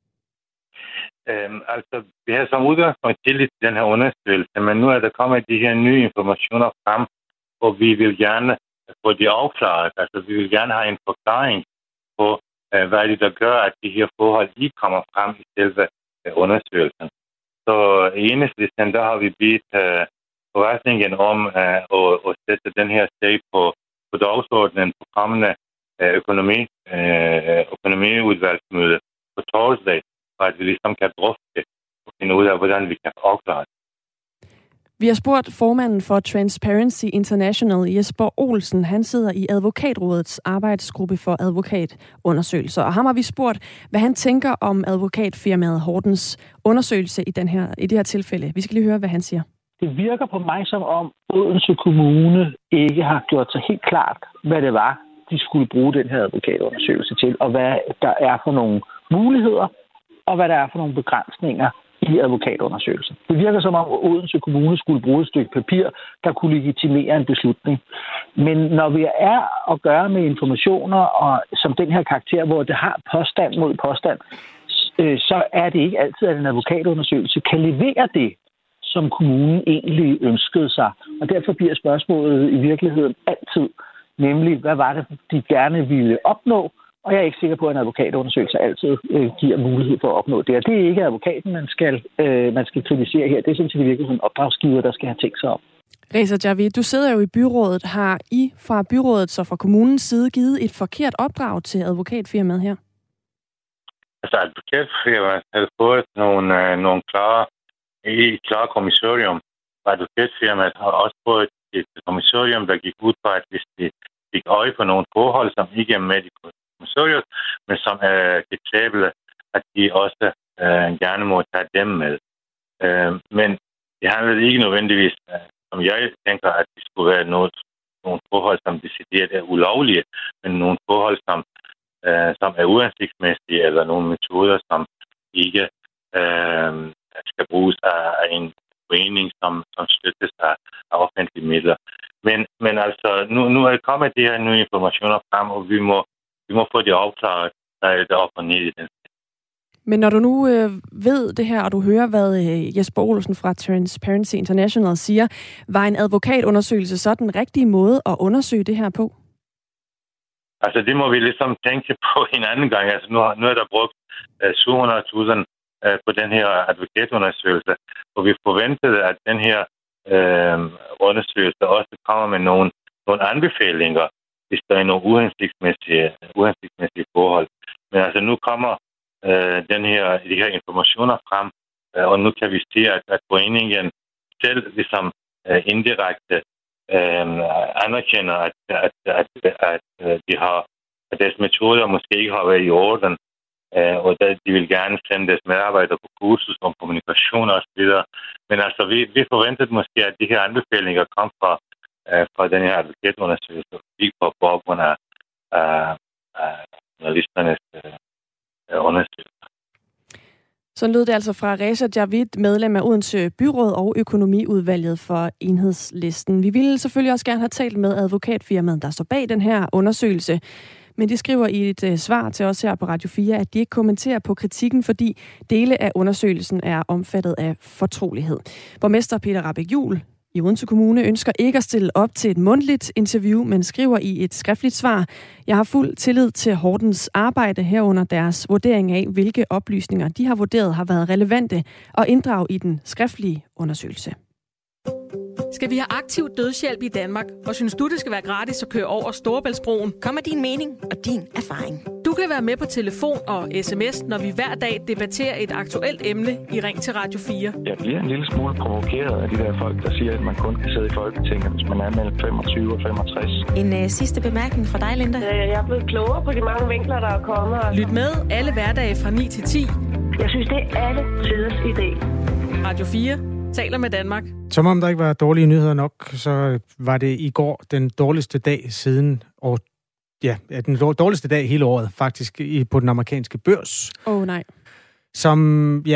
Altså, vi har som udgangspunkt tillid til den her undersøgelse, men nu er der kommet de her nye informationer frem, og vi vil gerne få de afklaret. Altså, vi vil gerne have en forklaring på, hvad det der gør, at de her forhold ikke kommer frem i selve undersøgelsen. Så i Enhedslisten, der har vi bedt forvaltningen om at sætte den her sag på dagsordenen på kommende økonomiudvalgsmøde på torsdag, for at vi ligesom kan drøfte og finde ud af, hvordan vi kan afklare det. Vi har spurgt formanden for Transparency International, Jesper Olsen. Han sidder i Advokatrådets arbejdsgruppe for advokatundersøgelser. Og ham har vi spurgt, hvad han tænker om advokatfirmaet Hortens undersøgelse i det her tilfælde. Vi skal lige høre, hvad han siger. Det virker på mig som om Odense Kommune ikke har gjort sig helt klart, hvad det var, de skulle bruge den her advokatundersøgelse til, og hvad der er for nogle muligheder, og hvad der er for nogle begrænsninger i advokatundersøgelsen. Det virker som om Odense Kommune skulle bruge et stykke papir, der kunne legitimere en beslutning. Men når vi er at gøre med informationer og som den her karakter, hvor det har påstand mod påstand, så er det ikke altid, at en advokatundersøgelse kan levere det, som kommunen egentlig ønskede sig. Og derfor bliver spørgsmålet i virkeligheden altid, nemlig hvad var det, de gerne ville opnå. Og jeg er ikke sikker på, at en advokatundersøgelse altid giver mulighed for at opnå det. Og det er ikke advokaten, man skal kritisere her. Det er sådan set i virkeligheden opdragsgiver, der skal have tænkt sig om. Reza Javid, du sidder jo i byrådet. Har I fra byrådet, så fra kommunens side, givet et forkert opdrag til advokatfirmaet her? Altså advokatfirmaet havde fået nogle klare kommissorium. Og advokatfirmaet har også fået et kommissorium, der gik ud på, at hvis de fik øje på nogle forhold, som ikke er med i kommissoriet, men som er acceptable, at de også gerne må tage dem med. Men det handler ikke nødvendigvis, som jeg tænker, at det skulle være nogle forhold, som decideret er ulovlige, men nogle forhold, som er uansigtsmæssige, eller nogle metoder, som ikke skal bruges af en forening, som støttes af offentlige midler. Men altså, nu er det kommet de her nye informationer frem, og vi må få det afklaret, der er op og ned i den. Men når du nu ved det her, og du hører, hvad Jesper Olsen fra Transparency International siger, var en advokatundersøgelse så den rigtige måde at undersøge det her på? Altså, det må vi ligesom tænke på en anden gang. Altså, nu er der brugt 700.000 på den her advokatundersøgelse, og vi forventede, at den her undersøgelse også kommer med nogle anbefalinger, hvis der er nogle uhensigtsmæssige forhold. Men altså, nu kommer de her informationer frem, og nu kan vi se, at foreningen selv ligesom indirekte anerkender, at deres metoder måske ikke har været i orden, og de vil gerne sende deres medarbejdere på kursus om kommunikation og så videre. Men altså, vi forventede måske, at de her anbefalinger kom fra den her advokatundersøgelse, ikke på baggrund af journalisternes undersøgelser. Så lød det altså fra Reza Javid, medlem af Odense Byråd og økonomiudvalget for Enhedslisten. Vi ville selvfølgelig også gerne have talt med advokatfirmaet, der står bag den her undersøgelse. Men de skriver i et svar til os her på Radio 4, at de ikke kommenterer på kritikken, fordi dele af undersøgelsen er omfattet af fortrolighed. Borgmester Peter Rahbæk-Juel i Odense Kommune ønsker ikke at stille op til et mundtligt interview, men skriver i et skriftligt svar: Jeg har fuld tillid til Hortens arbejde herunder deres vurdering af, hvilke oplysninger de har vurderet har været relevante og inddrag i den skriftlige undersøgelse. Skal vi have aktiv dødshjælp i Danmark, og synes du, det skal være gratis at køre over Storebæltsbroen? Kom med din mening og din erfaring. Du kan være med på telefon og sms, når vi hver dag debatterer et aktuelt emne i Ring til Radio 4. Jeg bliver en lille smule provokeret af de der folk, der siger, at man kun kan sidde i Folketinget, hvis man er mellem 25 og 65. En sidste bemærkning fra dig, Linda. Jeg er blevet klogere på de mange vinkler, der er kommet. Lyt med alle hverdage fra 9 til 10. Jeg synes, det er alle tiders idé. Radio 4 taler med Danmark. Som om der ikke var dårlige nyheder nok, så var det i går den dårligste dag siden den dårligste dag hele året, faktisk, på den amerikanske børs. Nej. Som,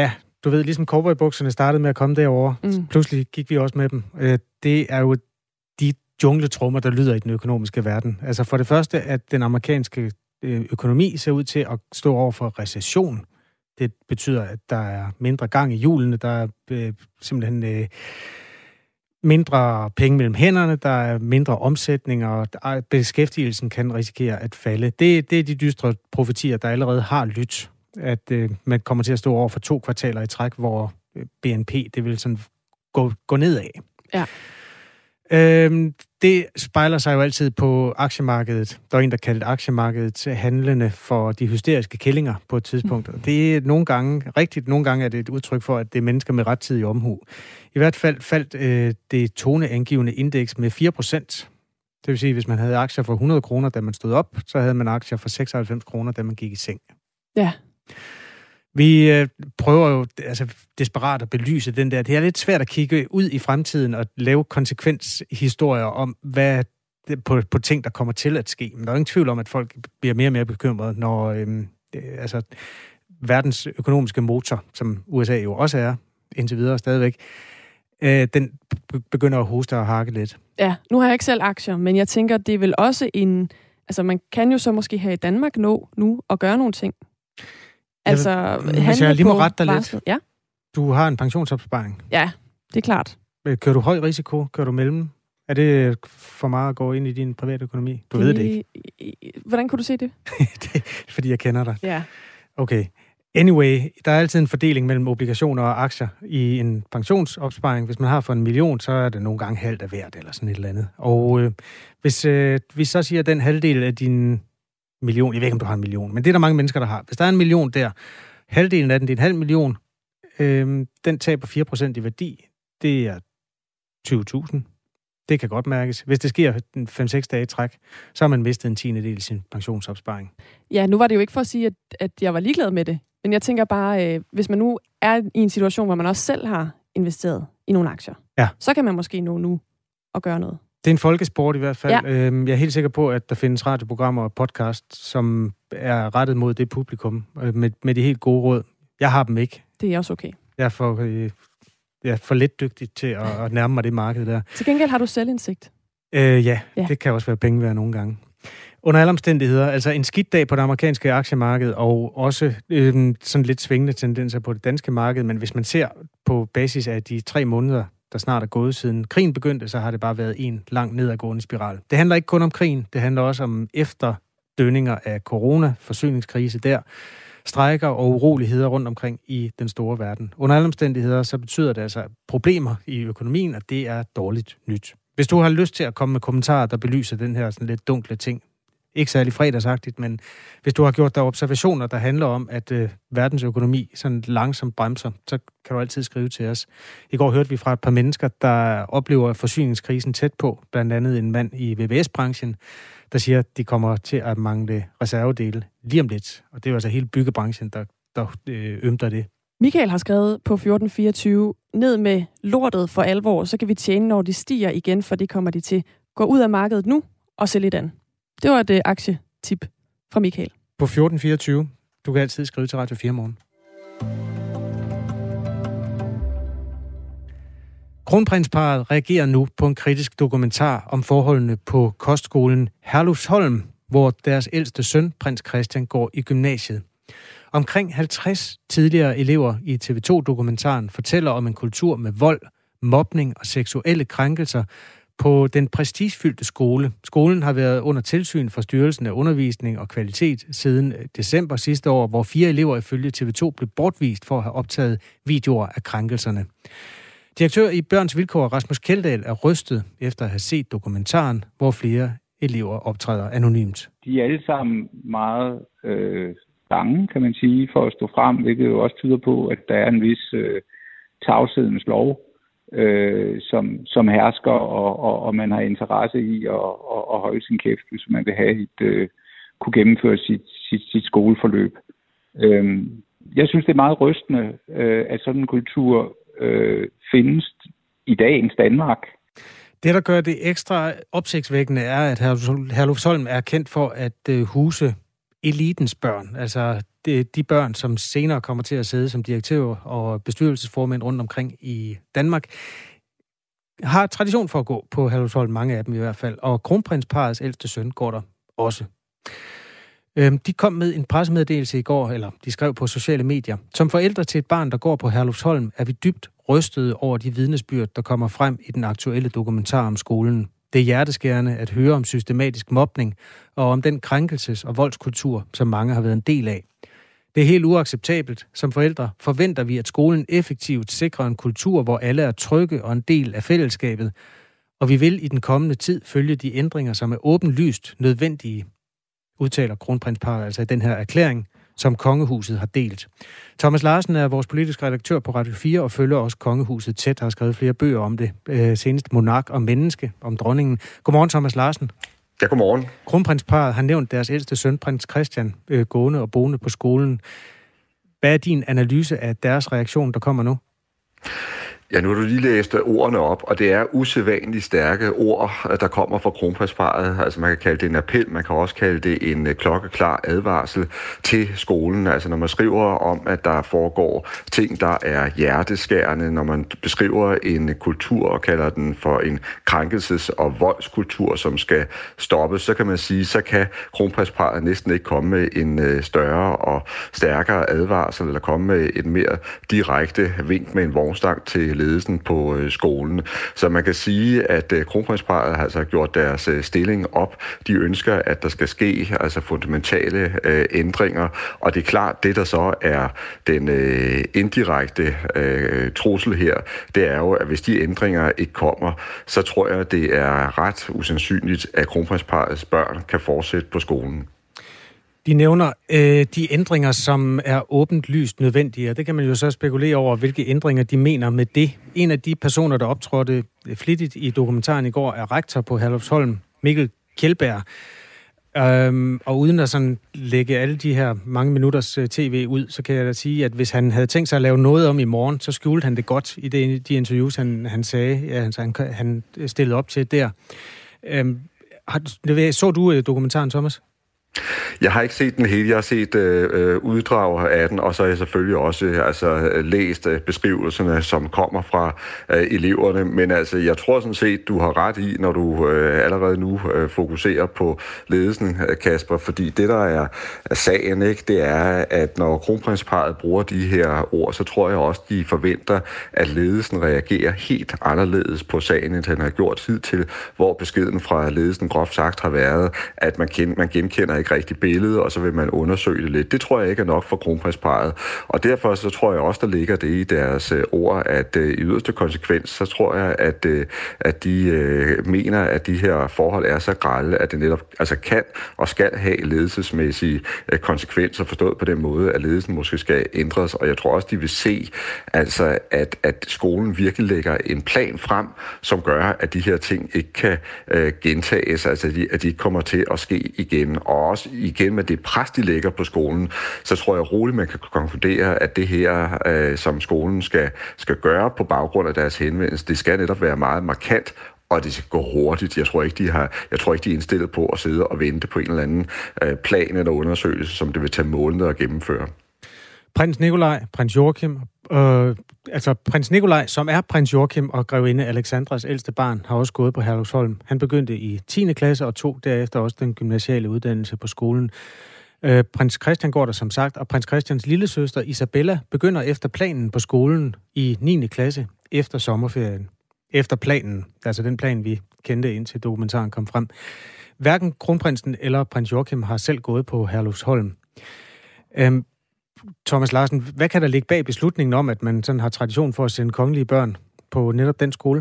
du ved, ligesom cowboybukserne startede med at komme derover. Pludselig gik vi også med dem. Det er jo de jungletrummer, der lyder i den økonomiske verden. Altså for det første, at den amerikanske økonomi ser ud til at stå over for recession. Det betyder, at der er mindre gang i hjulene, der er simpelthen mindre penge mellem hænderne, der er mindre omsætning, og beskæftigelsen kan risikere at falde. Det er de dystre profetier, der allerede har lyttet, at man kommer til at stå over for 2 kvartaler i træk, hvor BNP, det vil sådan gå nedad. Ja. Det spejler sig jo altid på aktiemarkedet. Der er en, der kaldte aktiemarkedet handlende for de hysteriske kællinger på et tidspunkt. Det er nogle gange er det et udtryk for, at det er mennesker med rettidig omhu. I hvert fald faldt det toneangivende indeks med 4%. Det vil sige, hvis man havde aktier for 100 kroner, da man stod op, så havde man aktier for 96 kroner, da man gik i seng. Ja. Vi prøver jo desperat at belyse den der. Det er lidt svært at kigge ud i fremtiden og lave konsekvenshistorier om, hvad på ting, der kommer til at ske. Men der er ingen tvivl om, at folk bliver mere og mere bekymrede, når verdens økonomiske motor, som USA jo også er, indtil videre stadigvæk, den begynder at hoste og hakke lidt. Ja, nu har jeg ikke selv aktier, men jeg tænker, det er vel også man kan jo så måske her i Danmark nå nu at gøre nogle ting. Altså, hvis jeg lige må rette dig lidt. Ja. Du har en pensionsopsparing. Ja, det er klart. Kører du høj risiko? Kører du mellem? Er det for meget at gå ind i din private økonomi? Du ved det ikke. Hvordan kunne du se det? Fordi jeg kender dig. Ja. Okay. Anyway, der er altid en fordeling mellem obligationer og aktier i en pensionsopsparing. Hvis man har for 1 million, så er det nogle gange halvt af hvert eller sådan et eller andet. Og hvis vi så siger, at den halvdel af din million, jeg ved ikke, om du har 1 million, men det er der mange mennesker, der har. Hvis der er 1 million der, halvdelen af den, det er 0,5 million, den taber 4% i værdi, det er 20.000. Det kan godt mærkes. Hvis det sker 5-6 dage i træk, så har man mistet en 10. del af sin pensionsopsparing. Ja, nu var det jo ikke for at sige, at jeg var ligeglad med det. Men jeg tænker bare, hvis man nu er i en situation, hvor man også selv har investeret i nogle aktier, så kan man måske nå nu at gøre noget. Det er en folkesport i hvert fald. Ja. Jeg er helt sikker på, at der findes radioprogrammer og podcast, som er rettet mod det publikum, med de helt gode råd. Jeg har dem ikke. Det er også okay. Jeg er for let dygtig til at nærme mig det marked der. Til gengæld har du selvindsigt. Ja, det kan også være penge værd nogle gange. Under alle omstændigheder, altså en skidt dag på det amerikanske aktiemarked, og også sådan lidt svingende tendenser på det danske marked, men hvis man ser på basis af de 3 måneder, der snart er gået siden krigen begyndte, så har det bare været en lang nedadgående spiral. Det handler ikke kun om krigen, det handler også om efterdønninger af corona, forsyningskrise der, strejker og uroligheder rundt omkring i den store verden. Under alle omstændigheder, så betyder det altså problemer i økonomien, og det er dårligt nyt. Hvis du har lyst til at komme med kommentarer, der belyser den her sådan lidt dunkle ting, ikke særlig fredagsagtigt, men hvis du har gjort der observationer, der handler om, at verdens økonomi sådan langsomt bremser, så kan du altid skrive til os. I går hørte vi fra et par mennesker, der oplever forsyningskrisen tæt på, blandt andet en mand i VVS-branchen, der siger, at de kommer til at mangle reservedele lige om lidt. Og det er jo altså hele byggebranchen, der ømter det. Michael har skrevet på 1424, ned med lortet for alvor, så kan vi tjene, når de stiger igen, for det kommer de til. Gå ud af markedet nu og se lidt an. Det var et aktietip fra Michael. På 1424. Du kan altid skrive til Radio 4 morgen. Kronprinsparret reagerer nu på en kritisk dokumentar om forholdene på kostskolen Herlufsholm, hvor deres ældste søn, prins Christian, går i gymnasiet. Omkring 50 tidligere elever i TV2-dokumentaren fortæller om en kultur med vold, mobning og seksuelle krænkelser på den prestigefyldte skole. Skolen har været under tilsyn for Styrelsen af Undervisning og Kvalitet siden december sidste år, hvor 4 elever ifølge TV2 blev bortvist for at have optaget videoer af krænkelserne. Direktør i Børns Vilkår, Rasmus Kjeldahl, er rystet efter at have set dokumentaren, hvor flere elever optræder anonymt. De er alle sammen meget bange, kan man sige, for at stå frem, hvilket jo også tyder på, at der er en vis tavshedens lov, som hersker, og man har interesse i at holde sin kæft, hvis man vil have kunne gennemføre sit skoleforløb. Jeg synes, det er meget rystende, at sådan en kultur findes i dagens Danmark. Det, der gør det ekstra opsigtsvækkende, er, at Herlufsholm er kendt for at huse elitens børn. Altså de børn, som senere kommer til at sidde som direktører og bestyrelsesformænd rundt omkring i Danmark, har tradition for at gå på Herlufsholm, mange af dem i hvert fald, og kronprinsparrets ældste søn går der også. De kom med en pressemeddelelse i går, eller de skrev på sociale medier. Som forældre til et barn, der går på Herlufsholm, er vi dybt rystede over de vidnesbyrd, der kommer frem i den aktuelle dokumentar om skolen. Det er hjerteskærende at høre om systematisk mobning og om den krænkelses- og voldskultur, som mange har været en del af. Det er helt uacceptabelt. Som forældre forventer vi, at skolen effektivt sikrer en kultur, hvor alle er trygge og en del af fællesskabet. Og vi vil i den kommende tid følge de ændringer, som er åbenlyst nødvendige, udtaler kronprinsparret altså i den her erklæring, som Kongehuset har delt. Thomas Larsen er vores politiske redaktør på Radio 4 og følger også Kongehuset tæt, har skrevet flere bøger om det. Senest Monark og Menneske om dronningen. Godmorgen, Thomas Larsen. Ja, godmorgen. Kronprinsparret har nævnt deres ældste søn, prins Christian, gående og boende på skolen. Hvad er din analyse af deres reaktion, der kommer nu? Ja, nu har du lige læst ordene op, og det er usædvanligt stærke ord, der kommer fra kronprinsparret. Altså man kan kalde det en appel, man kan også kalde det en klokkeklar advarsel til skolen. Altså når man skriver om, at der foregår ting, der er hjerteskærende, når man beskriver en kultur og kalder den for en krænkelses- og voldskultur, som skal stoppes, så kan man sige, så kan kronprinsparret næsten ikke komme med en større og stærkere advarsel, eller komme med et mere direkte vink med en vognstang til ledelsen på skolen. Så man kan sige, at kronprinsparret har altså gjort deres stilling op. De ønsker, at der skal ske altså fundamentale ændringer, og det er klart, det der så er den indirekte trussel her, det er jo, at hvis de ændringer ikke kommer, så tror jeg, det er ret usandsynligt, at kronprinsparrets børn kan fortsætte på skolen. De nævner de ændringer, som er åbent lyst nødvendige, og det kan man jo så spekulere over, hvilke ændringer de mener med det. En af de personer, der optrådte flittigt i dokumentaren i går, er rektor på Herlufsholm, Mikkel Kjeldberg. Og uden at sådan lægge alle de her mange minutters tv ud, så kan jeg da sige, at hvis han havde tænkt sig at lave noget om i morgen, så skjulte han det godt i de interviews, han sagde, han stillede op til der. Så du dokumentaren, Thomas? Jeg har ikke set den hele. Jeg har set uddrag af den, og så har jeg selvfølgelig også læst beskrivelserne, som kommer fra eleverne. Men altså, jeg tror sådan set, du har ret i, når du allerede nu fokuserer på ledelsen, Kasper, fordi det, der er sagen, ikke, det er, at når kronprinsparret bruger de her ord, så tror jeg også, de forventer, at ledelsen reagerer helt anderledes på sagen, end den har gjort hidtil, hvor beskeden fra ledelsen groft sagt har været, at man genkender ikke rigtigt billede, og så vil man undersøge det lidt. Det tror jeg ikke er nok for kronprinsparret. Og derfor så tror jeg også, der ligger det i deres ord, at i yderste konsekvens, så tror jeg, at de mener, at de her forhold er så grelle, at det netop kan og skal have ledelsesmæssige konsekvenser, forstået på den måde, at ledelsen måske skal ændres. Og jeg tror også, de vil se, altså, at skolen virkelig lægger en plan frem, som gør, at de her ting ikke kan gentages, altså at de ikke kommer til at ske igen. Og også igen med det pres, de lægger på skolen, så tror jeg roligt, man kan konkludere, at det her, som skolen skal gøre på baggrund af deres henvendelse, det skal netop være meget markant, og det skal gå hurtigt. Jeg tror ikke, de er indstillet på at sidde og vente på en eller anden plan eller undersøgelse, som det vil tage måneder at gennemføre. Prins Nikolaj, prins Joachim, prins Nikolaj, som er prins Joachim og grevinde Alexandras ældste barn, har også gået på Herlufsholm. Han begyndte i 10. klasse og tog derefter også den gymnasiale uddannelse på skolen. Prins Christian går der som sagt, og prins Christians lillesøster Isabella begynder efter planen på skolen i 9. klasse efter sommerferien. Efter planen, altså den plan, vi kendte indtil dokumentaren kom frem. Hverken kronprinsen eller prins Joachim har selv gået på Herlufsholm. Thomas Larsen, hvad kan der ligge bag beslutningen om, at man sådan har tradition for at sende kongelige børn på netop den skole?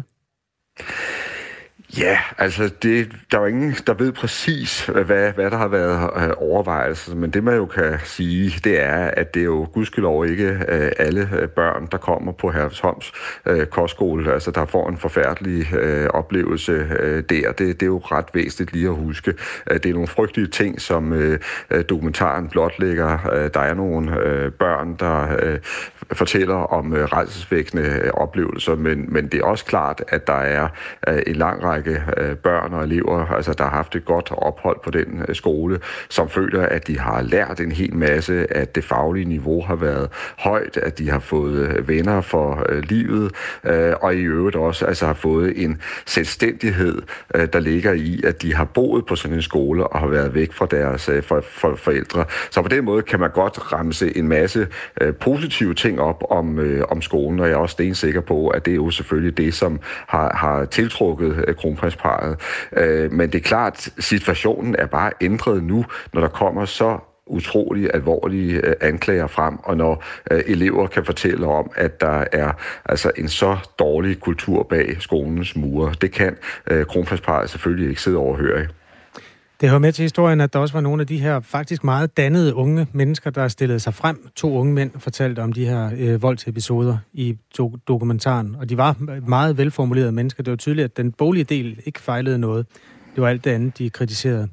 Ja, altså der er jo ingen, der ved præcis, hvad der har været overvejelser, men det man jo kan sige, det er, at det er jo gudskelov ikke alle børn, der kommer på Herlufsholms kostskole, altså der får en forfærdelig oplevelse der. Det er jo ret væsentligt lige at huske. Det er nogle frygtelige ting, som dokumentaren blotlægger. Der er nogle børn, der fortæller om rædselsvækkende oplevelser, men det er også klart, at der er en lang række række børn og elever, altså der har haft et godt ophold på den skole, som føler, at de har lært en hel masse, at det faglige niveau har været højt, at de har fået venner for livet, og i øvrigt også altså har fået en selvstændighed, der ligger i, at de har boet på sådan en skole og har været væk fra deres forældre. Så på den måde kan man godt ramse en masse positive ting op om skolen, og jeg er også stensikker på, at det er jo selvfølgelig det, som har tiltrukket kronprinsparret. Men det er klart, situationen er bare ændret nu, når der kommer så utrolig alvorlige anklager frem, og når elever kan fortælle om, at der er altså en så dårlig kultur bag skolens mure. Det kan kronprinsparret selvfølgelig ikke sidde overhøre. Det hører med til historien, at der også var nogle af de her faktisk meget dannede unge mennesker, der stillede sig frem. 2 unge mænd fortalte om de her voldsepisoder i dokumentaren, og de var meget velformulerede mennesker. Det var tydeligt, at den boglige del ikke fejlede noget. Det var alt det andet, de kritiserede.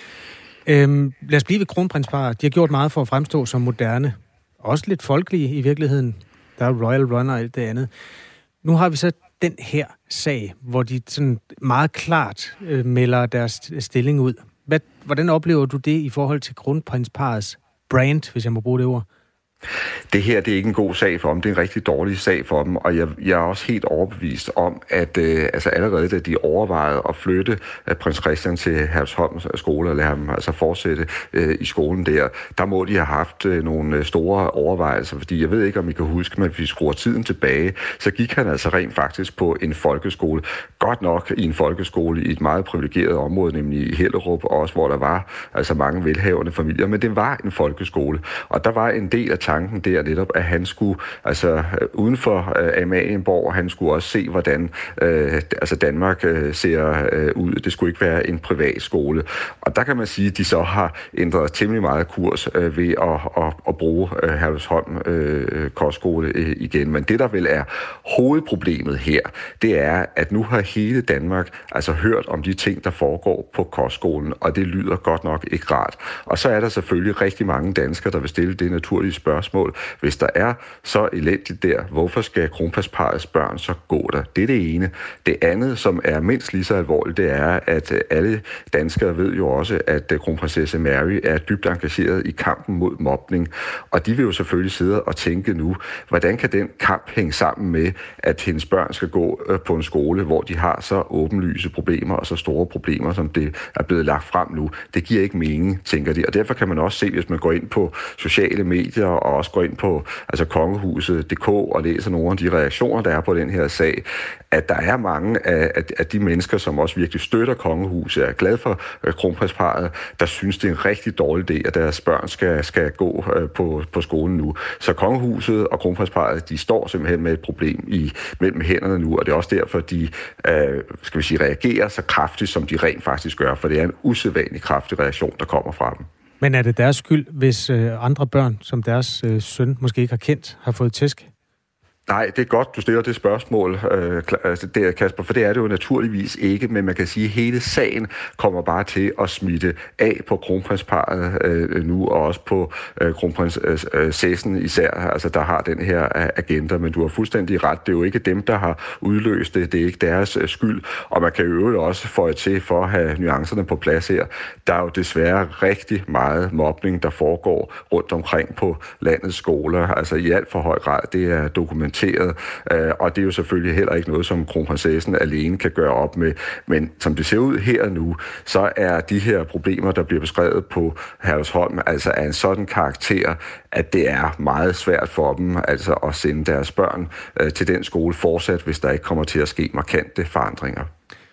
Lad os blive ved kronprinsparret. De har gjort meget for at fremstå som moderne. Også lidt folkelige i virkeligheden. Der er Royal Run og alt det andet. Nu har vi så den her sag, hvor de sådan meget klart melder deres stilling ud. Hvordan oplever du det i forhold til kronprinsparrets brand, hvis jeg må bruge det ord? Det her, det er ikke en god sag for dem. Det er en rigtig dårlig sag for dem, og jeg er også helt overbevist om, at altså allerede da de overvejede at flytte prins Christian til Herlufsholm skole, og lade ham altså fortsætte i skolen der må de have haft nogle store overvejelser, fordi jeg ved ikke, om I kan huske, men hvis vi skruer tiden tilbage, så gik han altså rent faktisk på en folkeskole. Godt nok i en folkeskole i et meget privilegeret område, nemlig i Hellerup, også hvor der var altså mange velhavende familier, men det var en folkeskole, og der var en del af tanken der netop, at han skulle, altså uden for Amalienborg, han skulle også se, hvordan altså Danmark ser ud. Det skulle ikke være en privat skole. Og der kan man sige, at de så har ændret temmelig meget kurs ved at bruge Herlufsholm kostskole igen. Men det, der vel er hovedproblemet her, det er, at nu har hele Danmark altså hørt om de ting, der foregår på kostskolen, og det lyder godt nok ikke rart. Og så er der selvfølgelig rigtig mange danskere, der vil stille det naturlige spørgsmål. Hvis der er så elendigt der, hvorfor skal kronprinsparrets børn så gå der? Det er det ene. Det andet, som er mindst lige så alvorligt, det er, at alle danskere ved jo også, at kronprinsesse Mary er dybt engageret i kampen mod mobning. Og de vil jo selvfølgelig sidde og tænke nu, hvordan kan den kamp hænge sammen med, at hendes børn skal gå på en skole, hvor de har så åbenlyse problemer og så store problemer, som det er blevet lagt frem nu. Det giver ikke mening, tænker de. Og derfor kan man også se, hvis man går ind på sociale medier og også går ind på altså kongehuset.dk og læser nogle af de reaktioner, der er på den her sag, at der er mange af de mennesker, som også virkelig støtter kongehuset, er glad for kronprinsparret, der synes, det er en rigtig dårlig idé, at deres børn skal gå på skolen nu. Så kongehuset og kronprinsparret, de står simpelthen med et problem mellem hænderne nu, og det er også derfor, de skal vi sige, reagerer så kraftigt, som de rent faktisk gør, for det er en usædvanlig kraftig reaktion, der kommer fra dem. Men er det deres skyld, hvis andre børn, som deres søn måske ikke har kendt, har fået tæsk? Nej, det er godt, du stiller det spørgsmål, Kasper, for det er det jo naturligvis ikke, men man kan sige, at hele sagen kommer bare til at smitte af på kronprinsparret nu, og også på kronprinsessen især, altså der har den her agenda, men du har fuldstændig ret, det er jo ikke dem, der har udløst det, det er ikke deres skyld, og man kan jo også føje til for at have nuancerne på plads her. Der er jo desværre rigtig meget mobning, der foregår rundt omkring på landets skoler, altså i alt for høj grad, det er dokumenteret. Og det er jo selvfølgelig heller ikke noget, som kronprinsessen alene kan gøre op med. Men som det ser ud her nu, så er de her problemer, der bliver beskrevet på Herlufsholm, altså af en sådan karakter, at det er meget svært for dem altså at sende deres børn til den skole fortsat, hvis der ikke kommer til at ske markante forandringer.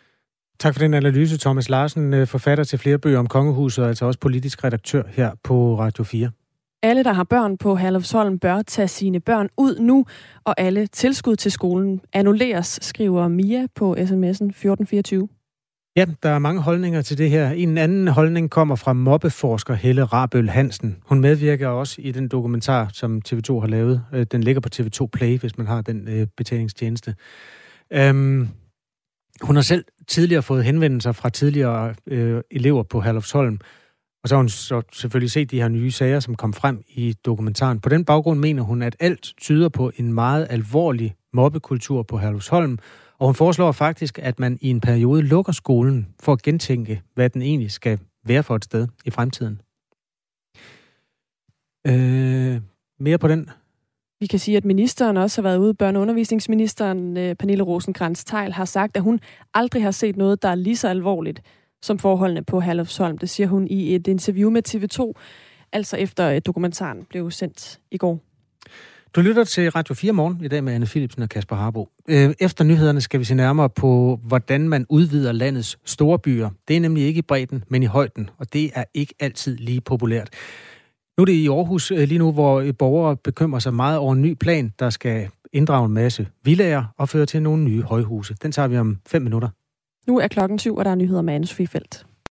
Tak for den analyse, Thomas Larsen, forfatter til flere bøger om kongehuset, og altså også politisk redaktør her på Radio 4. Alle, der har børn på Herlufsholm, bør tage sine børn ud nu, og alle tilskud til skolen annulleres, skriver Mia på sms'en 1424. Ja, der er mange holdninger til det her. En anden holdning kommer fra mobbeforsker Helle Rabøl Hansen. Hun medvirker også i den dokumentar, som TV2 har lavet. Den ligger på TV2 Play, hvis man har den betalingstjeneste. Hun har selv tidligere fået henvendelser fra tidligere elever på Herlufsholm, og så har hun så selvfølgelig set de her nye sager, som kom frem i dokumentaren. På den baggrund mener hun, at alt tyder på en meget alvorlig mobbekultur på Herlufsholm, Og hun foreslår faktisk, at man i en periode lukker skolen for at gentænke, hvad den egentlig skal være for et sted i fremtiden. Mere på den? Vi kan sige, at ministeren også har været ude. Børne- og undervisningsministeren Pernille Rosenkrantz-Theil har sagt, at hun aldrig har set noget, der er lige så alvorligt som forholdene på Herlufsholm. Det siger hun i et interview med TV2, altså efter dokumentaren blev sendt i går. Du lytter til Radio 4 Morgen i dag med Anne Philipsen og Kasper Harbo. Efter nyhederne skal vi se nærmere på, hvordan man udvider landets store byer. Det er nemlig ikke i bredden, men i højden, og det er ikke altid lige populært. Nu er det i Aarhus lige nu, hvor borgere bekymrer sig meget over en ny plan, der skal inddrage en masse villaer og føre til nogle nye højhuse. Den tager vi om 5 minutter. Nu er klokken 7, og der er nyheder med Anne-Sophie Feldt.